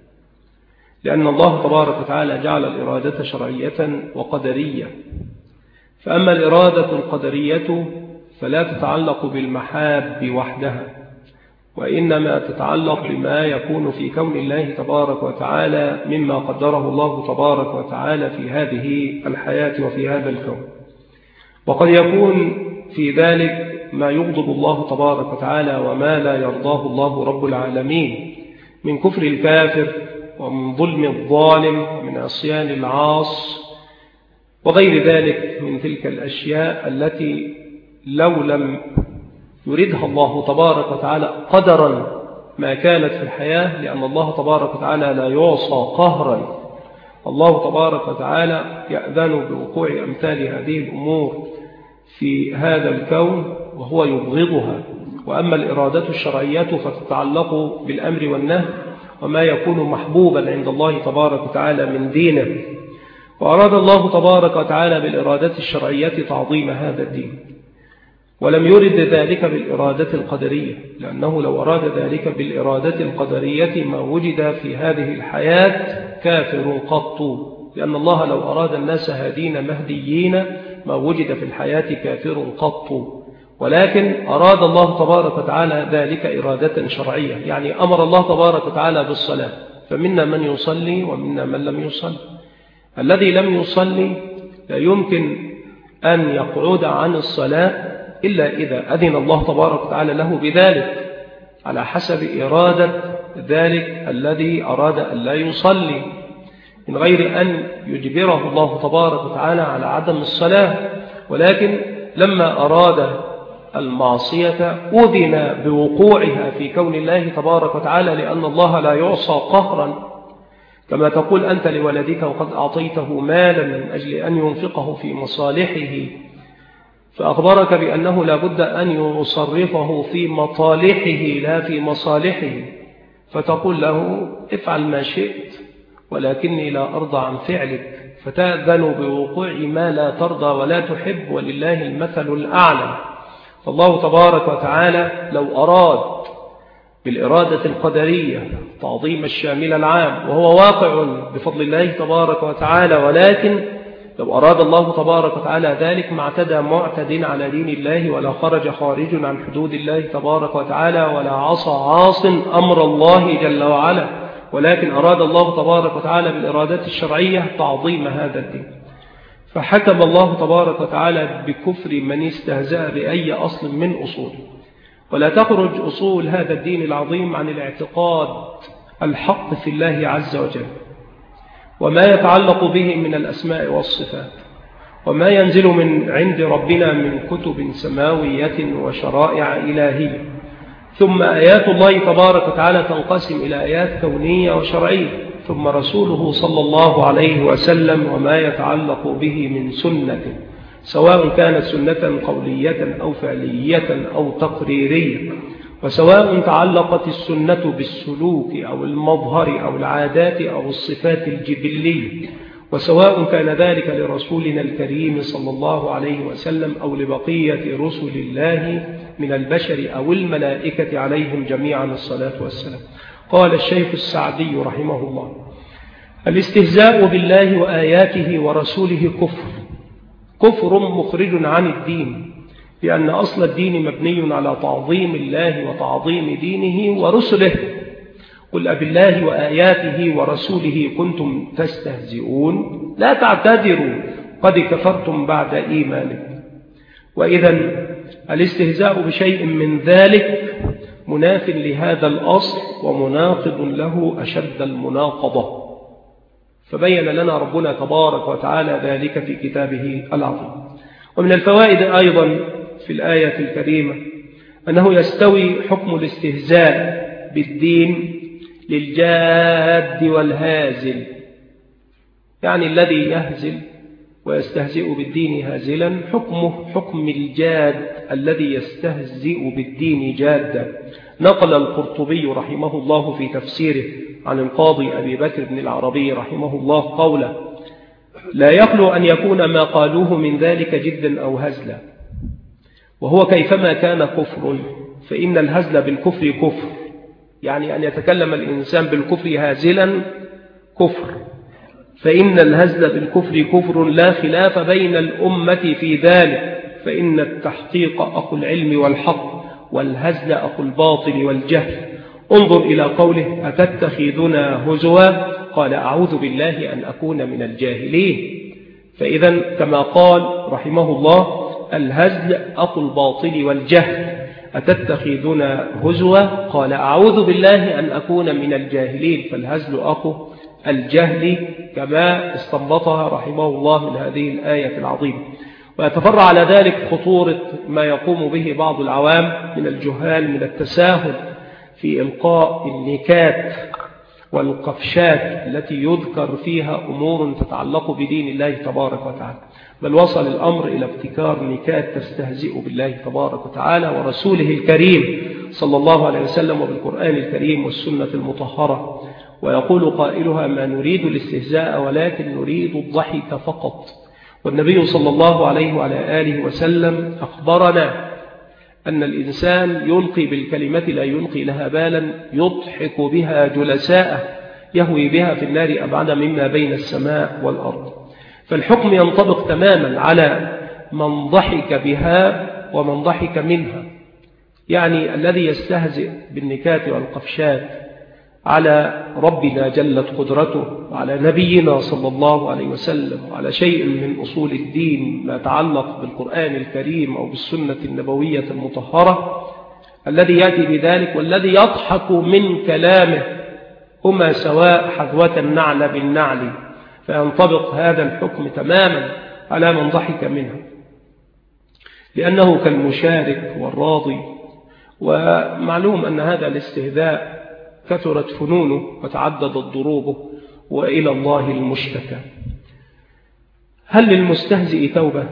لأن الله تبارك وتعالى جعل الإرادة شرعية وقدرية. فأما الإرادة القدرية فلا تتعلق بالمحاب وحدها، وإنما تتعلق بما يكون في كون الله تبارك وتعالى مما قدره الله تبارك وتعالى في هذه الحياة وفي هذا الكون. وقد يكون في ذلك ما يغضب الله تبارك وتعالى وما لا يرضاه الله رب العالمين من كفر الكافر ومن ظلم الظالم ومن عصيان العاص وغير ذلك من تلك الأشياء التي لو لم يردها الله تبارك وتعالى قدرا ما كانت في الحياة، لأن الله تبارك وتعالى لا يعصى قهرا. الله تبارك وتعالى يأذن بوقوع أمثال هذه الأمور في هذا الكون وهو يبغضها. وأما الإرادة الشرعية فتتعلق بالأمر والنهي وما يكون محبوبا عند الله تبارك وتعالى من دينه. وأراد الله تبارك وتعالى بالإرادة الشرعية تعظيم هذا الدين، ولم يرد ذلك بالإرادة القدرية، لأنه لو أراد ذلك بالإرادة القدرية ما وجد في هذه الحياة كافر قط، لأن الله لو أراد الناس هادين مهديين ما وجد في الحياة كافر قط. ولكن أراد الله تبارك وتعالى ذلك إرادة شرعية، يعني أمر الله تبارك وتعالى بالصلاة، فمنا من يصلي ومنا من لم يصلي. الذي لم يصلي لا يمكن أن يقعد عن الصلاة إلا إذا أذن الله تبارك وتعالى له بذلك على حسب إرادة ذلك الذي أراد أن لا يصلي من غير أن يجبره الله تبارك وتعالى على عدم الصلاة، ولكن لما أراد المعصية أذن بوقوعها في كون الله تبارك وتعالى، لأن الله لا يعصى قهرا، كما تقول أنت لولدك وقد أعطيته مالا من أجل أن ينفقه في مصالحه، فأخبرك بأنه لا بد أن يصرفه في مطالحه لا في مصالحه، فتقول له افعل ما شئت ولكني لا أرضى عن فعلك، فتأذن بوقوع ما لا ترضى ولا تحب، ولله المثل الأعلى. فالله تبارك وتعالى لو أراد بالإرادة القدرية تعظيم الشامل العام، وهو واقع بفضل الله تبارك وتعالى، ولكن لو أراد الله تبارك وتعالى ذلك ما اعتدى معتد على دين الله، ولا خرج خارج عن حدود الله تبارك وتعالى، ولا عصى عاص أمر الله جل وعلا، ولكن أراد الله تبارك وتعالى بالإرادات الشرعية تعظيم هذا الدين. فحكم الله تبارك وتعالى بكفر من استهزأ بأي أصل من أصوله، ولا تخرج أصول هذا الدين العظيم عن الاعتقاد الحق في الله عز وجل، وما يتعلق به من الأسماء والصفات، وما ينزل من عند ربنا من كتب سماوية وشرائع إلهية. ثم آيات الله تبارك وتعالى تنقسم إلى آيات كونية وشرعية، ثم رسوله صلى الله عليه وسلم وما يتعلق به من سنة، سواء كانت سنة قولية أو فعلية أو تقريرية، وسواء تعلقت السنة بالسلوك أو المظهر أو العادات أو الصفات الجبلية، وسواء كان ذلك لرسولنا الكريم صلى الله عليه وسلم أو لبقية رسل الله من البشر أو الملائكة عليهم جميعا الصلاة والسلام. قال الشيخ السعدي رحمه الله: الاستهزاء بالله وآياته ورسوله كفر مخرج عن الدين، لأن أصل الدين مبني على تعظيم الله وتعظيم دينه ورسله. قل أبالله وآياته ورسوله كنتم تستهزئون لا تعتذروا قد كفرتم بعد إيمانكم. وإذا الاستهزاء بشيء من ذلك مناف لهذا الأصل ومناقض له أشد المناقضة، فبين لنا ربنا تبارك وتعالى ذلك في كتابه العظيم. ومن الفوائد أيضا في الآية الكريمة أنه يستوي حكم الاستهزاء بالدين للجاد والهازل، يعني الذي يهزل ويستهزئ بالدين هازلا حكمه حكم الجاد الذي يستهزئ بالدين جادا. نقل القرطبي رحمه الله في تفسيره عن القاضي أبي بكر بن العربي رحمه الله قوله: لا يخلو أن يكون ما قالوه من ذلك جدا أو هزلا، وهو كيفما كان كفر، فإن الهزل بالكفر كفر، يعني أن يتكلم الإنسان بالكفر هازلا كفر، فإن الهزل بالكفر كفر لا خلاف بين الأمة في ذلك، فإن التحقيق أخو العلم والحق، والهزل أخو الباطل والجهل. انظر إلى قوله: أتتخذنا هزوا، قال أعوذ بالله أن أكون من الجاهلين. فإذا كما قال رحمه الله: الهزل أخو الباطل والجهل. أتتخذنا هزوا، قال أعوذ بالله أن أكون من الجاهلين، فالهزل أخو الجهل، كما استنبطها رحمه الله من هذه الآية العظيمة. ويتفرع على ذلك خطورة ما يقوم به بعض العوام من الجهال من التساهل في إلقاء النكات والقفشات التي يذكر فيها أمور تتعلق بدين الله تبارك وتعالى، بل وصل الأمر إلى ابتكار نكات تستهزئ بالله تبارك وتعالى ورسوله الكريم صلى الله عليه وسلم وبالقرآن الكريم والسنة المطهرة. ويقول قائلها: ما نريد الاستهزاء ولكن نريد الضحك فقط. والنبي صلى الله عليه وعلى آله وسلم أخبرنا أن الإنسان يلقي بالكلمة لا يلقي لها بالا، يضحك بها جلساءه، يهوي بها في النار أبعد مما بين السماء والأرض. فالحكم ينطبق تماما على من ضحك بها ومن ضحك منها، يعني الذي يستهزئ بالنكات والقفشات على ربنا جلت قدرته وعلى نبينا صلى الله عليه وسلم وعلى شيء من أصول الدين ما يتعلق بالقرآن الكريم أو بالسنة النبوية المطهرة، الذي يأتي بذلك والذي يضحك من كلامه هما سواء حذوة النعل بالنعل، فينطبق هذا الحكم تماما على من ضحك منه، لأنه كالمشارك والراضي. ومعلوم أن هذا الاستهزاء كثرت فنونه وتعددت ضروبه، وإلى الله المشتكى. هل للمستهزئ توبة؟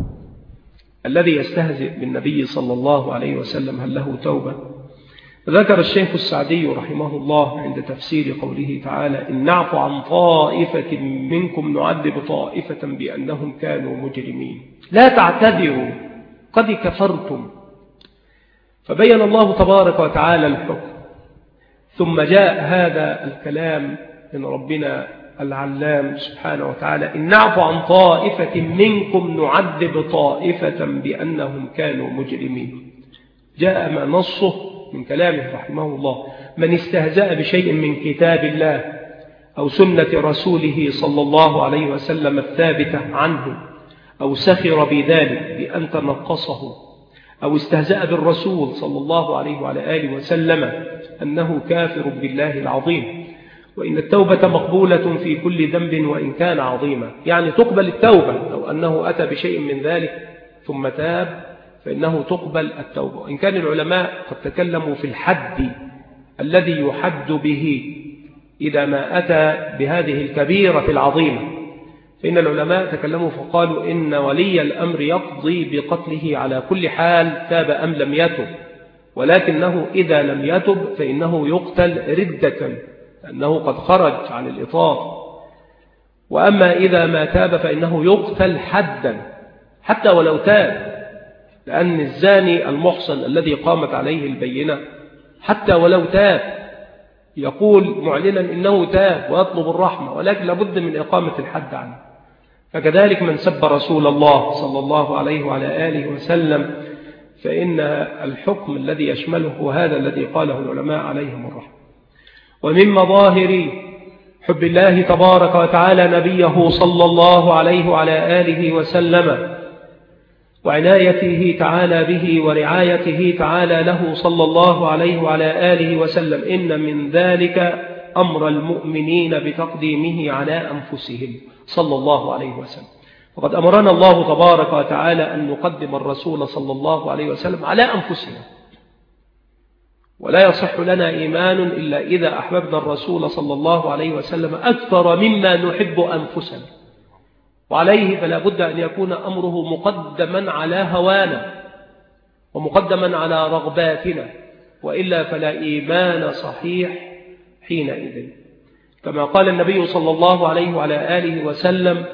الذي يستهزئ بالنبي صلى الله عليه وسلم هل له توبة؟ ذكر الشيخ السعدي رحمه الله عند تفسير قوله تعالى: إن نعفو عن طائفة منكم نعذب طائفة بأنهم كانوا مجرمين، لا تعتذروا قد كفرتم. فبين الله تبارك وتعالى الحكم، ثم جاء هذا الكلام من ربنا العلام سبحانه وتعالى: إن نعفو عن طائفة منكم نعذب طائفة بأنهم كانوا مجرمين. جاء ما نصه من كلامه رحمه الله: من استهزأ بشيء من كتاب الله أو سنة رسوله صلى الله عليه وسلم الثابتة عنه، أو سخر بذلك بأن تنقصه، أو استهزأ بالرسول صلى الله عليه وعلى آله وسلم، أنه كافر بالله العظيم. وإن التوبة مقبولة في كل ذنب وإن كان عظيما، يعني تقبل التوبة لو أنه أتى بشيء من ذلك ثم تاب، فإنه تقبل التوبة. وإن كان العلماء قد تكلموا في الحد الذي يحد به إذا ما أتى بهذه الكبيرة العظيمة، فإن العلماء تكلموا فقالوا إن ولي الأمر يقضي بقتله على كل حال تاب أم لم يتب، ولكنه إذا لم يتب فإنه يقتل ردة لأنه قد خرج عن الإطار. وأما إذا ما تاب فإنه يقتل حدا حتى ولو تاب، لأن الزاني المحصن الذي قامت عليه البينة حتى ولو تاب يقول معلنا إنه تاب ويطلب الرحمة، ولكن لابد من إقامة الحد عنه. فكذلك من سب رسول الله صلى الله عليه وعلى آله وسلم، فإن الحكم الذي يشمله هذا الذي قاله العلماء عليهم الرحمة. ومن مظاهر حب الله تبارك وتعالى نبيه صلى الله عليه وعلى آله وسلم وعنايته تعالى به ورعايته تعالى له صلى الله عليه وعلى آله وسلم، إن من ذلك أمر المؤمنين بتقديمه على أنفسهم صلى الله عليه وسلم. وقد أمرنا الله تبارك وتعالى أن نقدم الرسول صلى الله عليه وسلم على أنفسنا، ولا يصح لنا إيمان إلا إذا أحببنا الرسول صلى الله عليه وسلم أكثر مما نحب أنفسنا، وعليه فلا بد أن يكون أمره مقدما على هوانا ومقدما على رغباتنا، وإلا فلا إيمان صحيح حينئذ. كما قال النبي صلى الله عليه وعلى آله وسلم: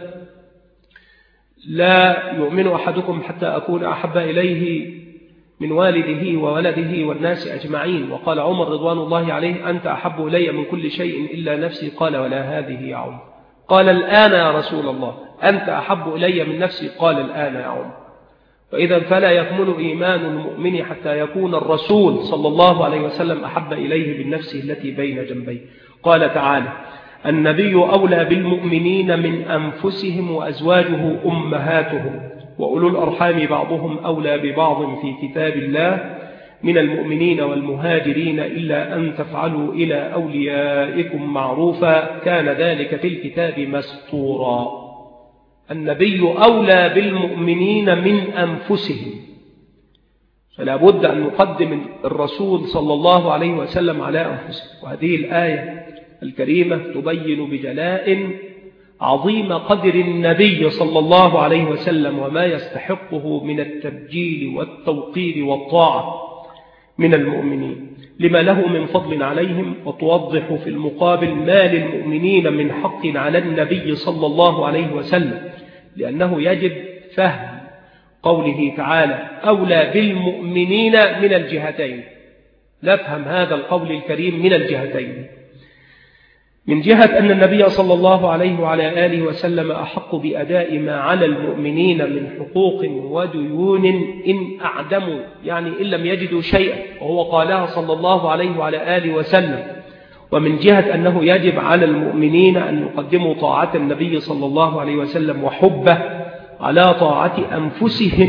لا يؤمن أحدكم حتى أكون أحب إليه من والده وولده والناس أجمعين. وقال عمر رضوان الله عليه: أنت أحب إلي من كل شيء إلا نفسي. قال: ولا هذه يا عمر. قال: الآن يا رسول الله. أنت أحب إلي من نفسي. قال: الآن يا عمر. وإذا فلا يكمل إيمان المؤمن حتى يكون الرسول صلى الله عليه وسلم أحب إليه من نفسه التي بين جنبيه. قال تعالى: النبي أولى بالمؤمنين من أنفسهم وأزواجه أمهاتهم وأولو الأرحام بعضهم أولى ببعض في كتاب الله من المؤمنين والمهاجرين إلا أن تفعلوا إلى أوليائكم معروفا كان ذلك في الكتاب مسطورا. النبي أولى بالمؤمنين من أنفسهم، فلا بد أن نقدم الرسول صلى الله عليه وسلم على أنفسهم. وهذه الآية الكريمة تبين بجلاء عظيم قدر النبي صلى الله عليه وسلم وما يستحقه من التبجيل والتوقير والطاعة من المؤمنين لما له من فضل عليهم، وتوضح في المقابل ما للمؤمنين من حق على النبي صلى الله عليه وسلم، لأنه يجب فهم قوله تعالى: أولى بالمؤمنين من الجهتين. نفهم هذا القول الكريم من الجهتين: من جهة أن النبي صلى الله عليه وعلى آله وسلم أحق بأداء ما على المؤمنين من حقوق وديون إن أعدموا، يعني إن لم يجدوا شيئا، وهو قالها صلى الله عليه وعلى آله وسلم. ومن جهة أنه يجب على المؤمنين أن يقدموا طاعة النبي صلى الله عليه وسلم وحبه على طاعة أنفسهم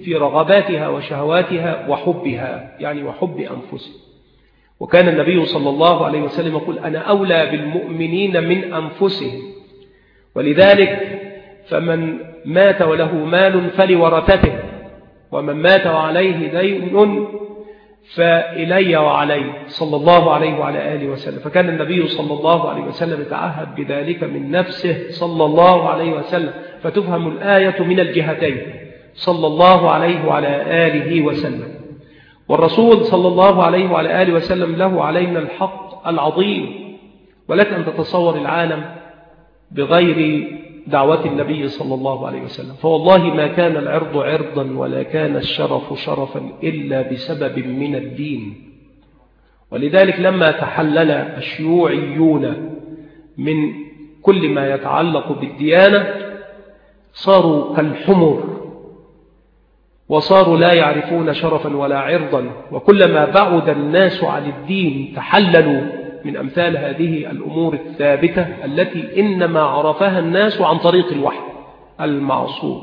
في رغباتها وشهواتها وحبها، يعني وحب أنفسها. وكان النبي صلى الله عليه وسلم يقول أنا أولى بالمؤمنين من أنفسهم، ولذلك فمن مات وله مال فلورثته، ومن مات وعليه دين فإلي وعلي، صلى الله عليه وعلى آله وسلم. فكان النبي صلى الله عليه وسلم يتعهد بذلك من نفسه صلى الله عليه وسلم، فتفهم الآية من الجهتين، صلى الله عليه وعلى آله وسلم. والرسول صلى الله عليه وعلى آله وسلم له علينا الحق العظيم، ولك أن تتصور العالم بغير دعوة النبي صلى الله عليه وسلم، فوالله ما كان العرض عرضا ولا كان الشرف شرفا إلا بسبب من الدين. ولذلك لما تحلل الشيوعيون من كل ما يتعلق بالديانة صاروا كالحمر، وصاروا لا يعرفون شرفا ولا عرضا، وكلما بعد الناس عن الدين تحللوا من أمثال هذه الأمور الثابتة التي إنما عرفها الناس عن طريق الوحي المعصوم.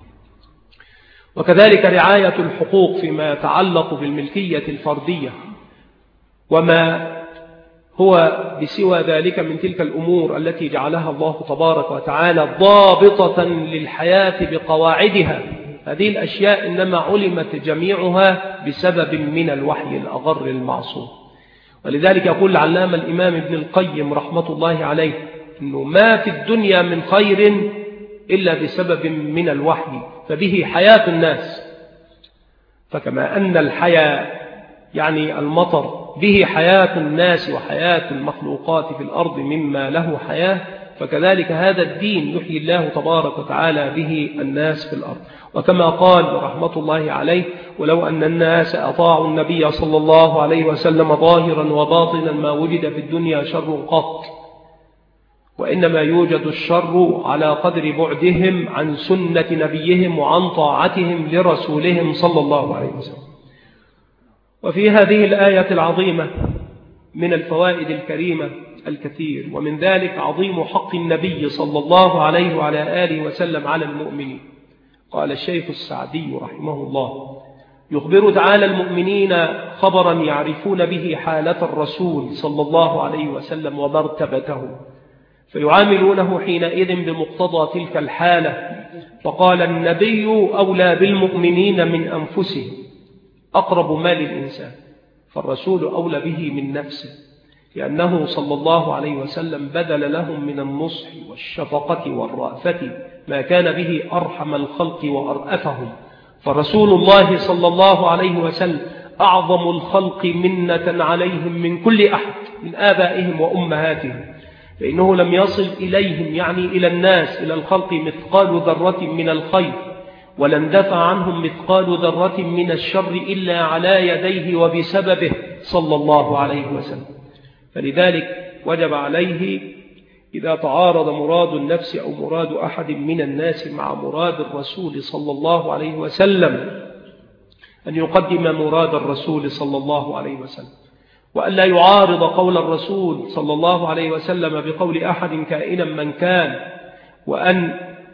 وكذلك رعاية الحقوق فيما يتعلق بالملكية الفردية وما هو بسوى ذلك من تلك الأمور التي جعلها الله تبارك وتعالى ضابطة للحياة بقواعدها. هذه الأشياء إنما علمت جميعها بسبب من الوحي الأغر المعصوم. ولذلك يقول العلامة الإمام ابن القيم رحمة الله عليه إنه ما في الدنيا من خير إلا بسبب من الوحي، فبه حياة الناس. فكما أن الحياة يعني المطر به حياة الناس وحياة المخلوقات في الأرض مما له حياة، فكذلك هذا الدين يحيي الله تبارك وتعالى به الناس في الأرض. وكما قال رحمة الله عليه ولو أن الناس أطاعوا النبي صلى الله عليه وسلم ظاهرا وباطنا ما وجد في الدنيا شر قط، وإنما يوجد الشر على قدر بعدهم عن سنة نبيهم وعن طاعتهم لرسولهم صلى الله عليه وسلم. وفي هذه الآية العظيمة من الفوائد الكريمة الكثير، ومن ذلك عظيم حق النبي صلى الله عليه وعلى آله وسلم على المؤمنين. قال الشيخ السعدي رحمه الله يخبر تعالى المؤمنين خبرا يعرفون به حالة الرسول صلى الله عليه وسلم ومرتبته، فيعاملونه حينئذ بمقتضى تلك الحالة. فقال النبي أولى بالمؤمنين من أنفسهم، أقرب ما للإنسان، فالرسول أولى به من نفسه، لأنه صلى الله عليه وسلم بذل لهم من النصح والشفقة والرأفة ما كان به أرحم الخلق وأرأفهم. فرسول الله صلى الله عليه وسلم أعظم الخلق منة عليهم من كل أحد من آبائهم وأمهاتهم، فإنه لم يصل إليهم يعني إلى الناس إلى الخلق مثقال ذرة من الخير، ولن دفع عنهم مثقال ذرة من الشر إلا على يديه وبسببه صلى الله عليه وسلم. فلذلك وجب عليه إذا تعارض مراد النفس أو مراد أحد من الناس مع مراد الرسول صلى الله عليه وسلم أن يقدم مراد الرسول صلى الله عليه وسلم، وألا يعارض قول الرسول صلى الله عليه وسلم بقول أحد كائنا من كان، وأن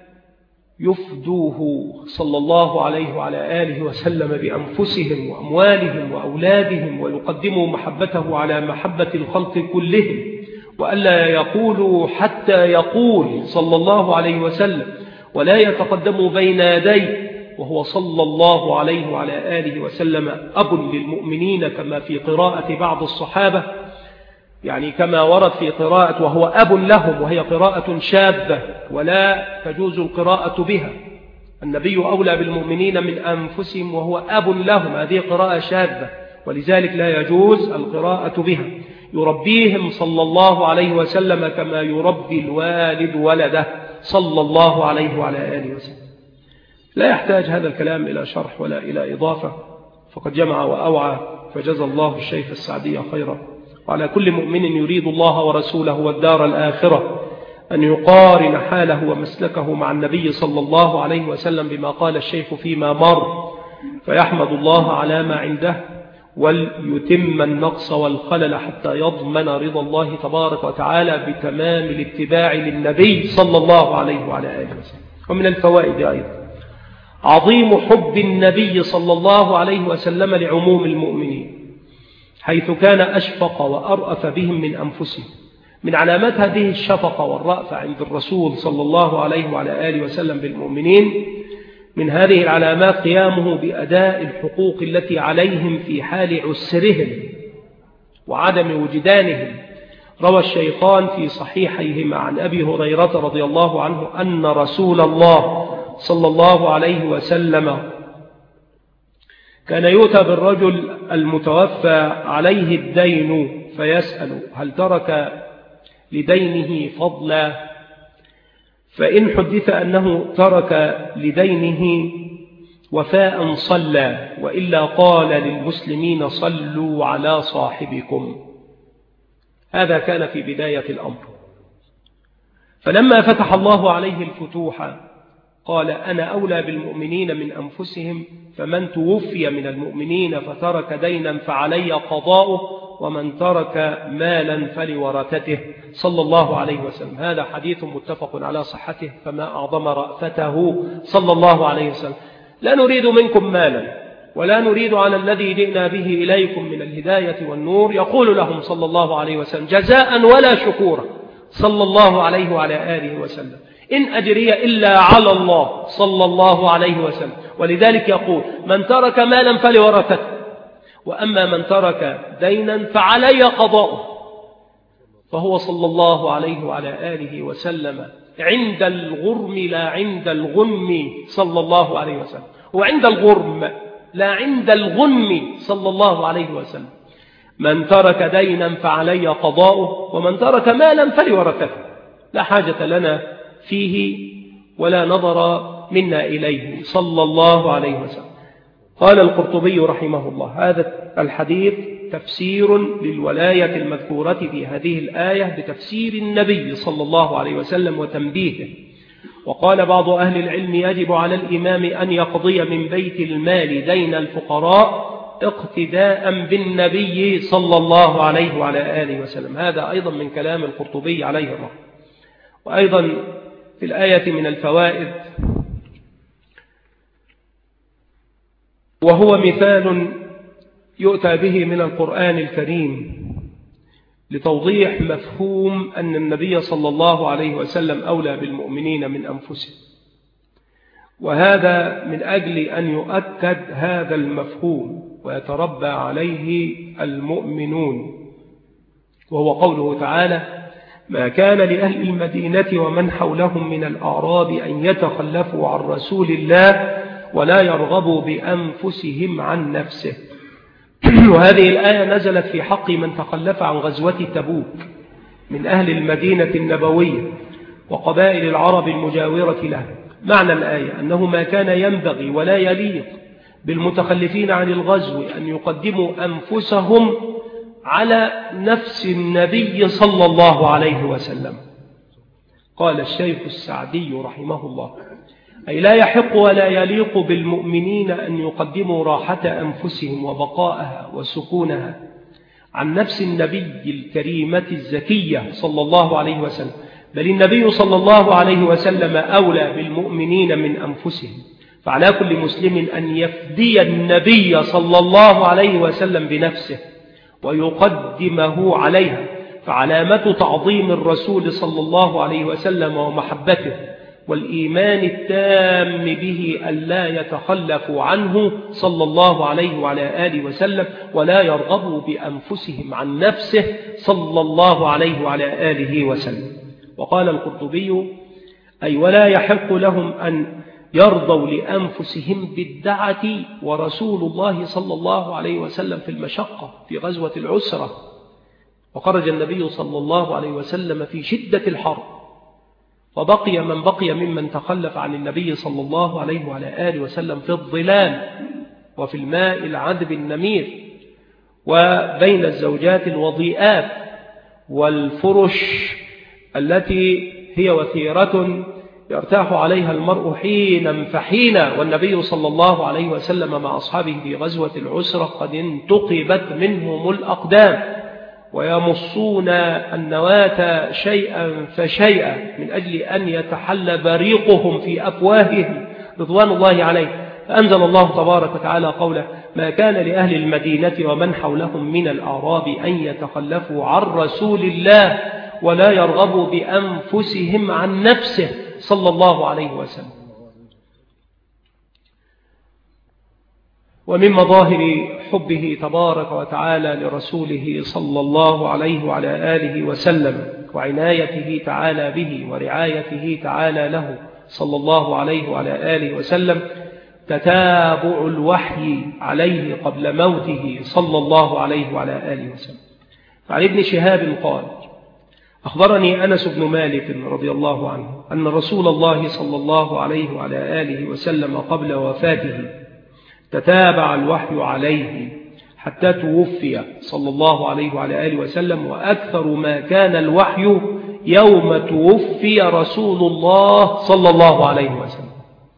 يفدوه صلى الله عليه وعلى آله وسلم بأنفسهم وأموالهم وأولادهم، ويقدموا محبته على محبة الخلق كلهم، وألا يقولوا حتى يقول صلى الله عليه وسلم، ولا يتقدموا بين يديه وهو صلى الله عليه وعلى آله وسلم أب للمؤمنين، كما في قراءة بعض الصحابة، يعني كما ورد في قراءة وهو أب لهم، وهي قراءة شاذة ولا تجوز القراءة بها. النبي أولى بالمؤمنين من أنفسهم وهو أب لهم، هذه قراءة شاذة ولذلك لا يجوز القراءة بها. يربيهم صلى الله عليه وسلم كما يربي الوالد ولده صلى الله عليه وعلى آله وسلم. لا يحتاج هذا الكلام إلى شرح ولا إلى إضافة، فقد جمع وأوعى، فجزى الله الشيخ السعدي خيرا. وعلى كل مؤمن يريد الله ورسوله والدار الآخرة أن يقارن حاله ومسلكه مع النبي صلى الله عليه وسلم بما قال الشيخ فيما مر، فيحمد الله على ما عنده وليتم النقص والخلل حتى يضمن رضا الله تبارك وتعالى بتمام الاتباع للنبي صلى الله عليه وعلى آله وسلم. ومن الفوائد أيضا عظيم حب النبي صلى الله عليه وسلم لعموم المؤمنين، حيث كان أشفق وأرأف بهم من أنفسهم. من علامات هذه الشفقة والرأفة عند الرسول صلى الله عليه وعلى آله وسلم بالمؤمنين، من هذه العلامات قيامه بأداء الحقوق التي عليهم في حال عسرهم وعدم وجدانهم. روى الشيخان في صحيحيهما عن أبي هريرة رضي الله عنه أن رسول الله صلى الله عليه وسلم كان يؤتى بالرجل المتوفى عليه الدين فيسأل هل ترك لدينه فضلا، فإن حدث أنه ترك لدينه وفاء صلى، وإلا قال للمسلمين صلوا على صاحبكم. هذا كان في بداية الأمر. فلما فتح الله عليه الفتوح قال أنا أولى بالمؤمنين من أنفسهم، فمن توفي من المؤمنين فترك دينا فعلي قضاؤه، ومن ترك مالا فلورثته، صلى الله عليه وسلم. هذا حديث متفق على صحته، فما أعظم رأفته صلى الله عليه وسلم. لا نريد منكم مالا، ولا نريد على الذي جئنا به إليكم من الهداية والنور. يقول لهم صلى الله عليه وسلم جزاء ولا شكورا، صلى الله عليه وعلى آله وسلم، إن أجري إلا على الله، صلى الله عليه وسلم. ولذلك يقول من ترك مالا فلورثته، وأما من ترك دينا فعلي قضاؤه. فهو صلى الله عليه وعلى آله وسلم عند الغرم لا عند الغنم، صلى الله عليه وسلم، وعند الغرم لا عند الغنم، صلى الله عليه وسلم. من ترك دينا فعلي قضاؤه، ومن ترك مالا فلورثته، لا حاجة لنا فيه ولا نظر منا إليه، صلى الله عليه وسلم. قال القرطبي رحمه الله هذا الحديث تفسير للولاية المذكورة في هذه الآية بتفسير النبي صلى الله عليه وسلم وتنبيهه. وقال بعض أهل العلم يجب على الإمام أن يقضي من بيت المال دين الفقراء اقتداء بالنبي صلى الله عليه وعلى آله وسلم. هذا أيضا من كلام القرطبي عليه الرحمة. وأيضا في الآية من الفوائد، وهو مثال يؤتى به من القرآن الكريم لتوضيح مفهوم أن النبي صلى الله عليه وسلم أولى بالمؤمنين من أنفسهم، وهذا من أجل أن يؤكد هذا المفهوم ويتربى عليه المؤمنون. وهو قوله تعالى ما كان لأهل المدينة ومن حولهم من الأعراب أن يتخلفوا عن رسول الله ولا يرغبوا بأنفسهم عن نفسه. وهذه الآية نزلت في حق من تخلف عن غزوة تبوك من أهل المدينة النبوية وقبائل العرب المجاورة له. معنى الآية أنه ما كان ينبغي ولا يليق بالمتخلفين عن الغزو أن يقدموا أنفسهم على نفس النبي صلى الله عليه وسلم. قال الشيخ السعدي رحمه الله أي لا يحق ولا يليق بالمؤمنين أن يقدموا راحة أنفسهم وبقاءها وسكونها عن نفس النبي الكريمة الزكية صلى الله عليه وسلم، بل النبي صلى الله عليه وسلم أولى بالمؤمنين من أنفسهم. فعلى كل مسلم أن يفدي النبي صلى الله عليه وسلم بنفسه ويقدمه عليها، فعلامة تعظيم الرسول صلى الله عليه وسلم ومحبته والإيمان التام به ألا يتخلفوا عنه صلى الله عليه وعلى آله وسلم ولا يرغبوا بأنفسهم عن نفسه صلى الله عليه وعلى آله وسلم. وقال القرطبي أي ولا يحق لهم أن يرضوا لأنفسهم بالدعة ورسول الله صلى الله عليه وسلم في المشقة في غزوة العسرة، وخرج النبي صلى الله عليه وسلم في شدة الحرب، وبقي من بقي ممن تخلف عن النبي صلى الله عليه وعلى آله وسلم في الظلال وفي الماء العذب النمير وبين الزوجات الوضيئات والفرش التي هي وثيرة يرتاح عليها المرء حينا فحينا. والنبي صلى الله عليه وسلم مع أصحابه في غزوة العسرة قد انتقبت منهم الأقدام ويمصون النواة شيئا فشيئا من أجل أن يتحل بريقهم في أفواههم رضوان الله عليه. فأنزل الله تبارك وتعالى قوله: ما كان لأهل المدينة ومن حولهم من الأعراب أن يتخلفوا عن رسول الله ولا يرغبوا بأنفسهم عن نفسه صلى الله عليه وسلم. ومن مظاهر حبه تبارك وتعالى لرسوله صلى الله عليه وعلى آله وسلم وعنايته تعالى به ورعايته تعالى له صلى الله عليه وعلى آله وسلم تتابع الوحي عليه قبل موته صلى الله عليه وعلى آله وسلم. فعن ابن شهاب قال: أخبرني أنس بن مالك رضي الله عنه أن رسول الله صلى الله عليه وعلى آله وسلم قبل وفاته تتابع الوحي عليه حتى توفي صلى الله عليه وعلى آله وسلم، وأكثر ما كان الوحي يوم توفي رسول الله صلى الله عليه وسلم.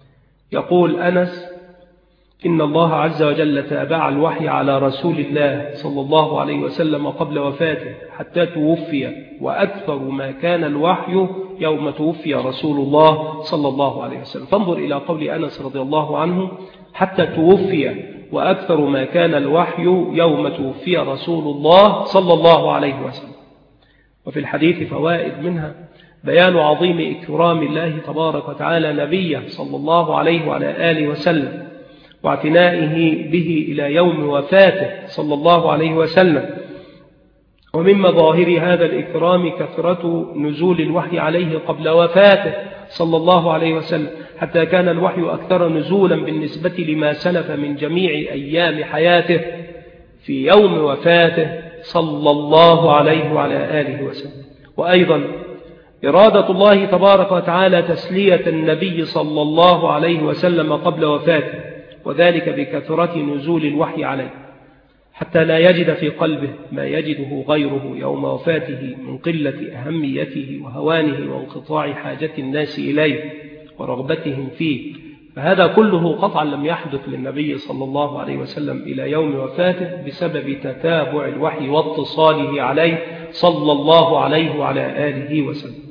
يقول أنس: إن الله عز وجل تابع الوحي على رسول الله صلى الله عليه وسلم قبل وفاته حتى توفي، وأكثر ما كان الوحي يوم توفي رسول الله صلى الله عليه وسلم. فانظر إلى قول أنس رضي الله عنه: حتى توفي، وأكثر ما كان الوحي يوم توفي رسول الله صلى الله عليه وسلم. وفي الحديث فوائد، منها بيان عظيم إكرام الله تبارك وتعالى نبيه صلى الله عليه وعلى آله وسلم واعتنائه به إلى يوم وفاته صلى الله عليه وسلم. ومن مظاهر هذا الإكرام كثرة نزول الوحي عليه قبل وفاته صلى الله عليه وسلم، حتى كان الوحي أكثر نزولا بالنسبة لما سلف من جميع أيام حياته في يوم وفاته صلى الله عليه وعلى آله وسلم. وأيضا إرادة الله تبارك وتعالى تسلية النبي صلى الله عليه وسلم قبل وفاته، وذلك بكثرة نزول الوحي عليه حتى لا يجد في قلبه ما يجده غيره يوم وفاته من قلة أهميته وهوانه وانقطاع حاجة الناس إليه ورغبتهم فيه. فهذا كله قطعا لم يحدث للنبي صلى الله عليه وسلم إلى يوم وفاته بسبب تتابع الوحي واتصاله عليه صلى الله عليه وعلى آله وسلم.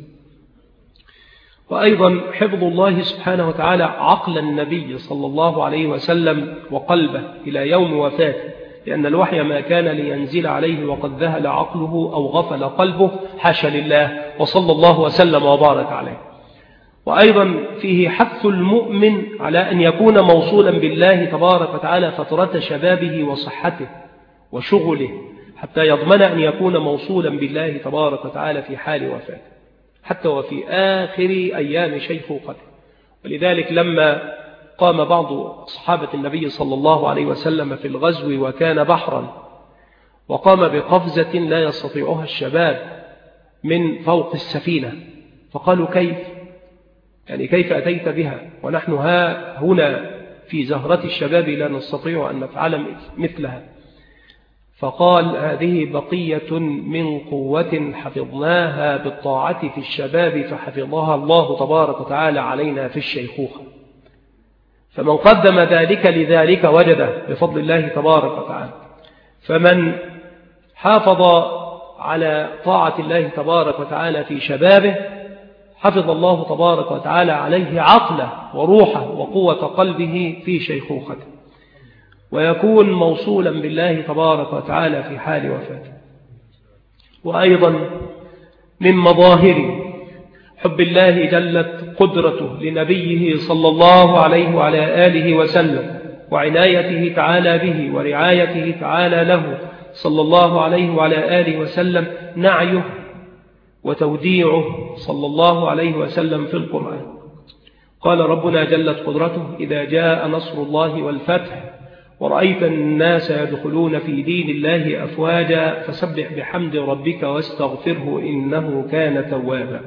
وأيضا حفظ الله سبحانه وتعالى عقل النبي صلى الله عليه وسلم وقلبه إلى يوم وفاته، لأن الوحي ما كان لينزل عليه وقد ذهل عقله أو غفل قلبه، حاشا لله، وصلى الله وسلم وبارك عليه. وأيضا فيه حث المؤمن على أن يكون موصولا بالله تبارك وتعالى فترة شبابه وصحته وشغله، حتى يضمن أن يكون موصولا بالله تبارك وتعالى في حال وفاته حتى وفي آخر أيام شيخوخته. ولذلك لما قام بعض صحابة النبي صلى الله عليه وسلم في الغزو وكان بحرا، وقام بقفزة لا يستطيعها الشباب من فوق السفينة، فقالوا: كيف أتيت بها ونحن هنا في زهرة الشباب لا نستطيع أن نفعل مثلها؟ فقال: هذه بقية من قوة حفظناها بالطاعة في الشباب فحفظها الله تبارك وتعالى علينا في الشيخوخة. فمن قدم ذلك لذلك وجده بفضل الله تبارك وتعالى. فمن حافظ على طاعة الله تبارك وتعالى في شبابه حفظ الله تبارك وتعالى عليه عقله وروحه وقوة قلبه في شيخوخته، ويكون موصولا بالله تبارك وتعالى في حال وفاته. وأيضا من مظاهر حب الله جلت قدرته لنبيه صلى الله عليه وعلى آله وسلم وعنايته تعالى به ورعايته تعالى له صلى الله عليه وعلى آله وسلم نعيه وتوديعه صلى الله عليه وسلم في القرآن. قال ربنا جلت قدرته: إذا جاء نصر الله والفتح ورأيت الناس يدخلون في دين الله أفواجا فسبح بحمد ربك واستغفره إنه كان توابا.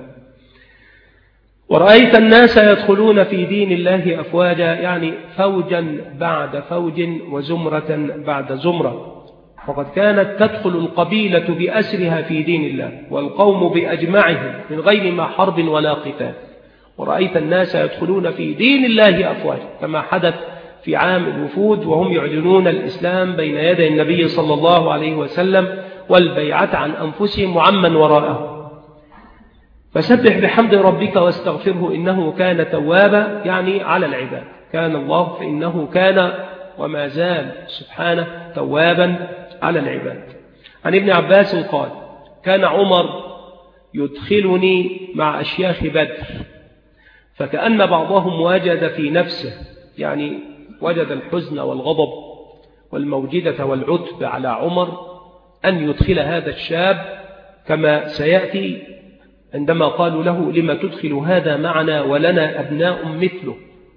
ورأيت الناس يدخلون في دين الله أفواجا، يعني فوجا بعد فوج وزمرة بعد زمرة. وقد كانت تدخل القبيلة بأسرها في دين الله والقوم بأجمعهم من غير ما حرب ولا قتال. ورأيت الناس يدخلون في دين الله أفواجا، كما حدث في عام الوفود وهم يعلنون الإسلام بين يدي النبي صلى الله عليه وسلم والبيعة عن أنفسهم وعمن وراءهم. فسبح بحمد ربك واستغفره إنه كان توابا، يعني على العباد. كان الله فإنه كان وما زال سبحانه توابا على العباد. عن ابن عباس قال: كان عمر يدخلني مع أشياخ بدر، فكأن بعضهم وجد في نفسه، يعني وجد الحزن والغضب والموجدة والعتب على عمر أن يدخل هذا الشاب، كما سيأتي عندما قالوا له: لما تدخل هذا معنا ولنا أبناء مثله؟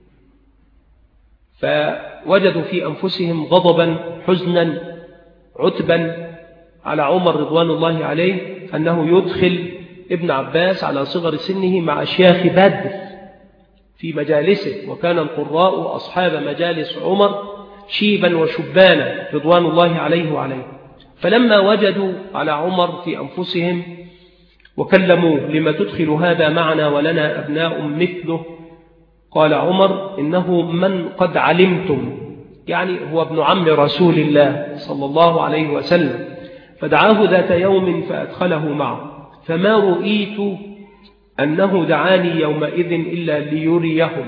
فوجدوا في أنفسهم غضبا حزنا عتبا على عمر رضوان الله عليه أنه يدخل ابن عباس على صغر سنه مع أشياخ بدر في مجالسه، وكان القراء أصحاب مجالس عمر شيبا وشبانا رضوان الله عليه وعليه. فلما وجدوا على عمر في أنفسهم وكلموه: لما تدخل هذا معنا ولنا أبناء مثله؟ قال عمر: إنه من قد علمتم، يعني هو ابن عم رسول الله صلى الله عليه وسلم. فدعاه ذات يوم فأدخله معه، فما رؤيت أنه دعاني يومئذ إلا ليريهم،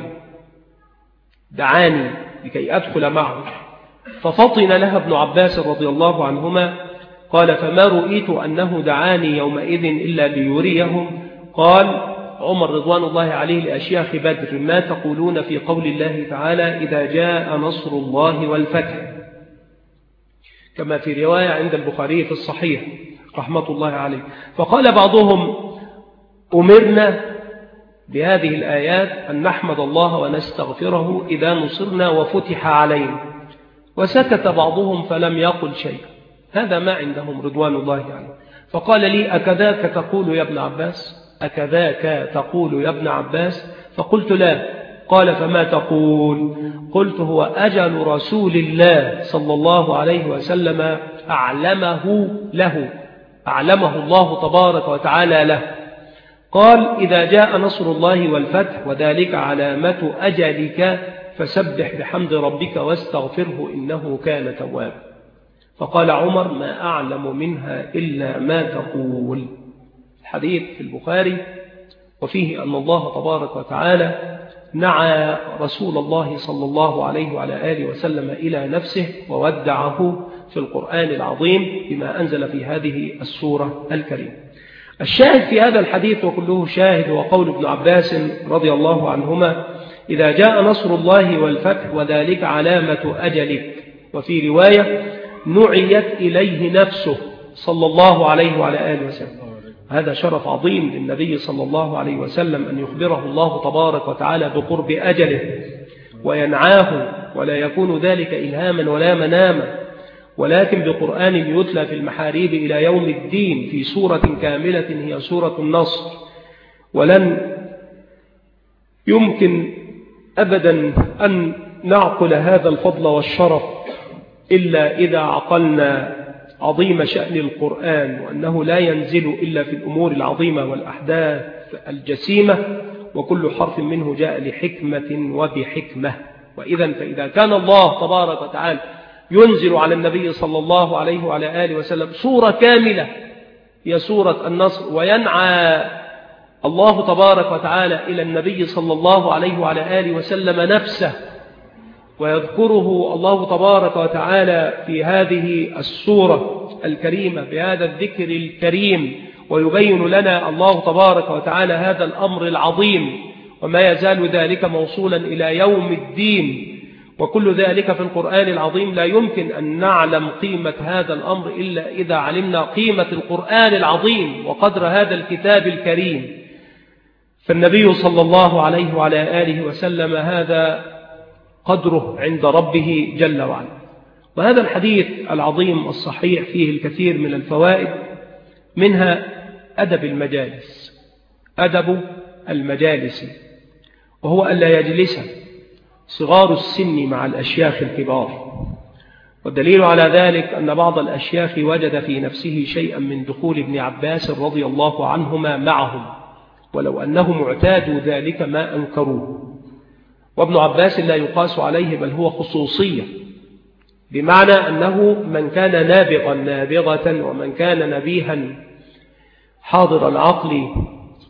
دعاني لكي أدخل معه. ففطن لها ابن عباس رضي الله عنهما قال: فما رؤيت أنه دعاني يومئذ إلا ليريهم. قال عمر رضوان الله عليه لأشياخ بدر: ما تقولون في قول الله تعالى: إذا جاء نصر الله والفتح؟ كما في رواية عند البخاري في الصحيح رحمة الله عليه. فقال بعضهم: أمرنا بهذه الآيات أن نحمد الله ونستغفره إذا نصرنا وفتح علينا. وسكت بعضهم فلم يقل شيء. هذا ما عندهم رضوان الله عليه. فقال لي: أكذاك تقول يا ابن عباس؟ أكذاك تقول يا ابن عباس؟ فقلت: لا. قال: فما تقول؟ قلت: هو أجل رسول الله صلى الله عليه وسلم أعلمه له، أعلمه الله تبارك وتعالى له. قال: إذا جاء نصر الله والفتح وذلك علامة أجلك فسبح بحمد ربك واستغفره إنه كان توابا. فقال عمر: ما أعلم منها إلا ما تقول. الحديث في البخاري، وفيه أن الله تبارك وتعالى نعى رسول الله صلى الله عليه وعلى آله وسلم إلى نفسه وودعه في القرآن العظيم بما أنزل في هذه السورة الكريمة. الشاهد في هذا الحديث وكله شاهد وقول ابن عباس رضي الله عنهما: إذا جاء نصر الله والفتح وذلك علامة أجلك. وفي رواية: نعيت إليه نفسه صلى الله عليه وعلى آله وسلم. هذا شرف عظيم للنبي صلى الله عليه وسلم أن يخبره الله تبارك وتعالى بقرب أجله وينعاه، ولا يكون ذلك إلهاما ولا مناما، ولكن بقرآن يتلى في المحاريب إلى يوم الدين في سورة كاملة هي سورة النصر. ولن يمكن أبدا أن نعقل هذا الفضل والشرف إلا إذا عقلنا عظيم شأن القرآن، وأنه لا ينزل إلا في الأمور العظيمة والأحداث الجسيمة، وكل حرف منه جاء لحكمة وبحكمة. فإذا كان الله تبارك وتعالى ينزل على النبي صلى الله عليه وعلى آله وسلم سورة كاملة هي سورة النصر، وينعى الله تبارك وتعالى إلى النبي صلى الله عليه وعلى آله وسلم نفسه، ويذكره الله تبارك وتعالى في هذه السورة الكريمة بهذا الذكر الكريم، ويبين لنا الله تبارك وتعالى هذا الأمر العظيم، وما يزال ذلك موصولا إلى يوم الدين. وكل ذلك في القرآن العظيم. لا يمكن أن نعلم قيمة هذا الأمر إلا إذا علمنا قيمة القرآن العظيم وقدر هذا الكتاب الكريم. فالنبي صلى الله عليه وعلى آله وسلم هذا قدره عند ربه جل وعلا. وهذا الحديث العظيم الصحيح فيه الكثير من الفوائد، منها أدب المجالس، أدب المجالس، وهو ألا يجلس صغار السن مع الأشياخ الكبار. والدليل على ذلك أن بعض الأشياخ وجد في نفسه شيئا من دخول ابن عباس رضي الله عنهما معهم، ولو أنهم اعتادوا ذلك ما أنكروه. وابن عباس لا يقاس عليه، بل هو خصوصية، بمعنى أنه من كان نابغا نابغة، ومن كان نبيها حاضر العقل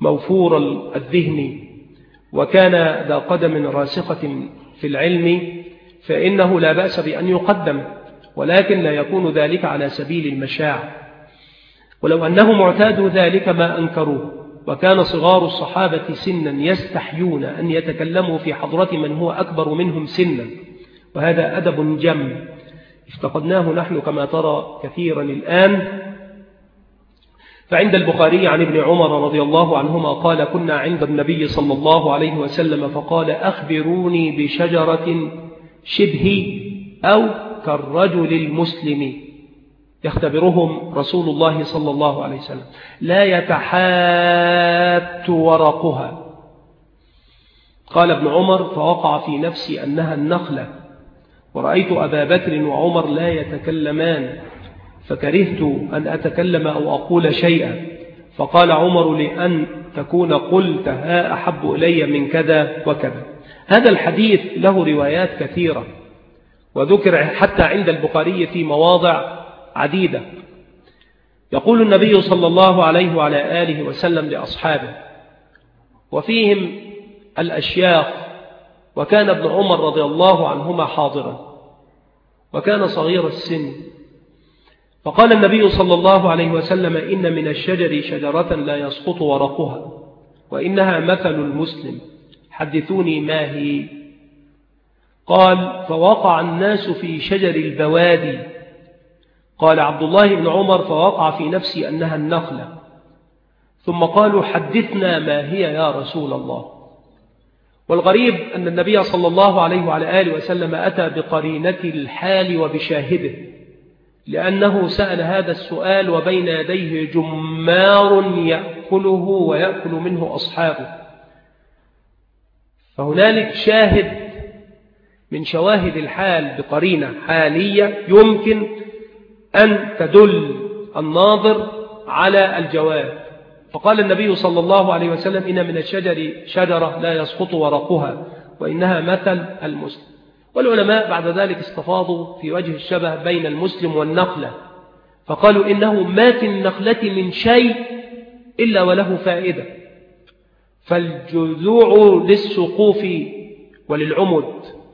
موفور الذهن وكان ذا قدم راسخة في العلم فإنه لا بأس بأن يقدم، ولكن لا يكون ذلك على سبيل المشاع، ولو أنهم اعتادوا ذلك ما أنكروه. وكان صغار الصحابة سنا يستحيون أن يتكلموا في حضرة من هو أكبر منهم سنا، وهذا أدب جم افتقدناه نحن كما ترى كثيرا الآن. فعند البخاري عن ابن عمر رضي الله عنهما قال: كنا عند النبي صلى الله عليه وسلم فقال: أخبروني بشجرة شبه أو كالرجل المسلم، يختبرهم رسول الله صلى الله عليه وسلم، لا يتحات ورقها. قال ابن عمر: فوقع في نفسي أنها النخلة، ورأيت أبا بكر وعمر لا يتكلمان، فكرهت أن أتكلم أو أقول شيئا، فقال عمر: لأن تكون قلت ها أحب إلي من كذا وكذا. هذا الحديث له روايات كثيرة، وذكر حتى عند البخاري في مواضع عديدة. يقول النبي صلى الله عليه وعلى آله وسلم لأصحابه وفيهم الأشياخ، وكان ابن عمر رضي الله عنهما حاضرا وكان صغير السن، فقال النبي صلى الله عليه وسلم: إن من الشجر شجرة لا يسقط ورقها، وإنها مثل المسلم، حدثوني ما هي؟ قال: فوقع الناس في شجر البوادي. قال عبد الله بن عمر: فوقع في نفسي أنها النخلة. ثم قالوا: حدثنا ما هي يا رسول الله. والغريب أن النبي صلى الله عليه وعلى آله وسلم أتى بقرينة الحال وبشاهده، لأنه سأل هذا السؤال وبين يديه جمار يأكله ويأكل منه أصحابه، فهنالك شاهد من شواهد الحال بقرينة حالية يمكن أن تدل الناظر على الجواب. فقال النبي صلى الله عليه وسلم: إن من الشجر شجرة لا يسقط ورقها، وإنها مثل المسلم. والعلماء بعد ذلك استفاضوا في وجه الشبه بين المسلم والنخلة، فقالوا: إنه ما في النخلة من شيء إلا وله فائدة، فالجذوع للسقوف وللعمد،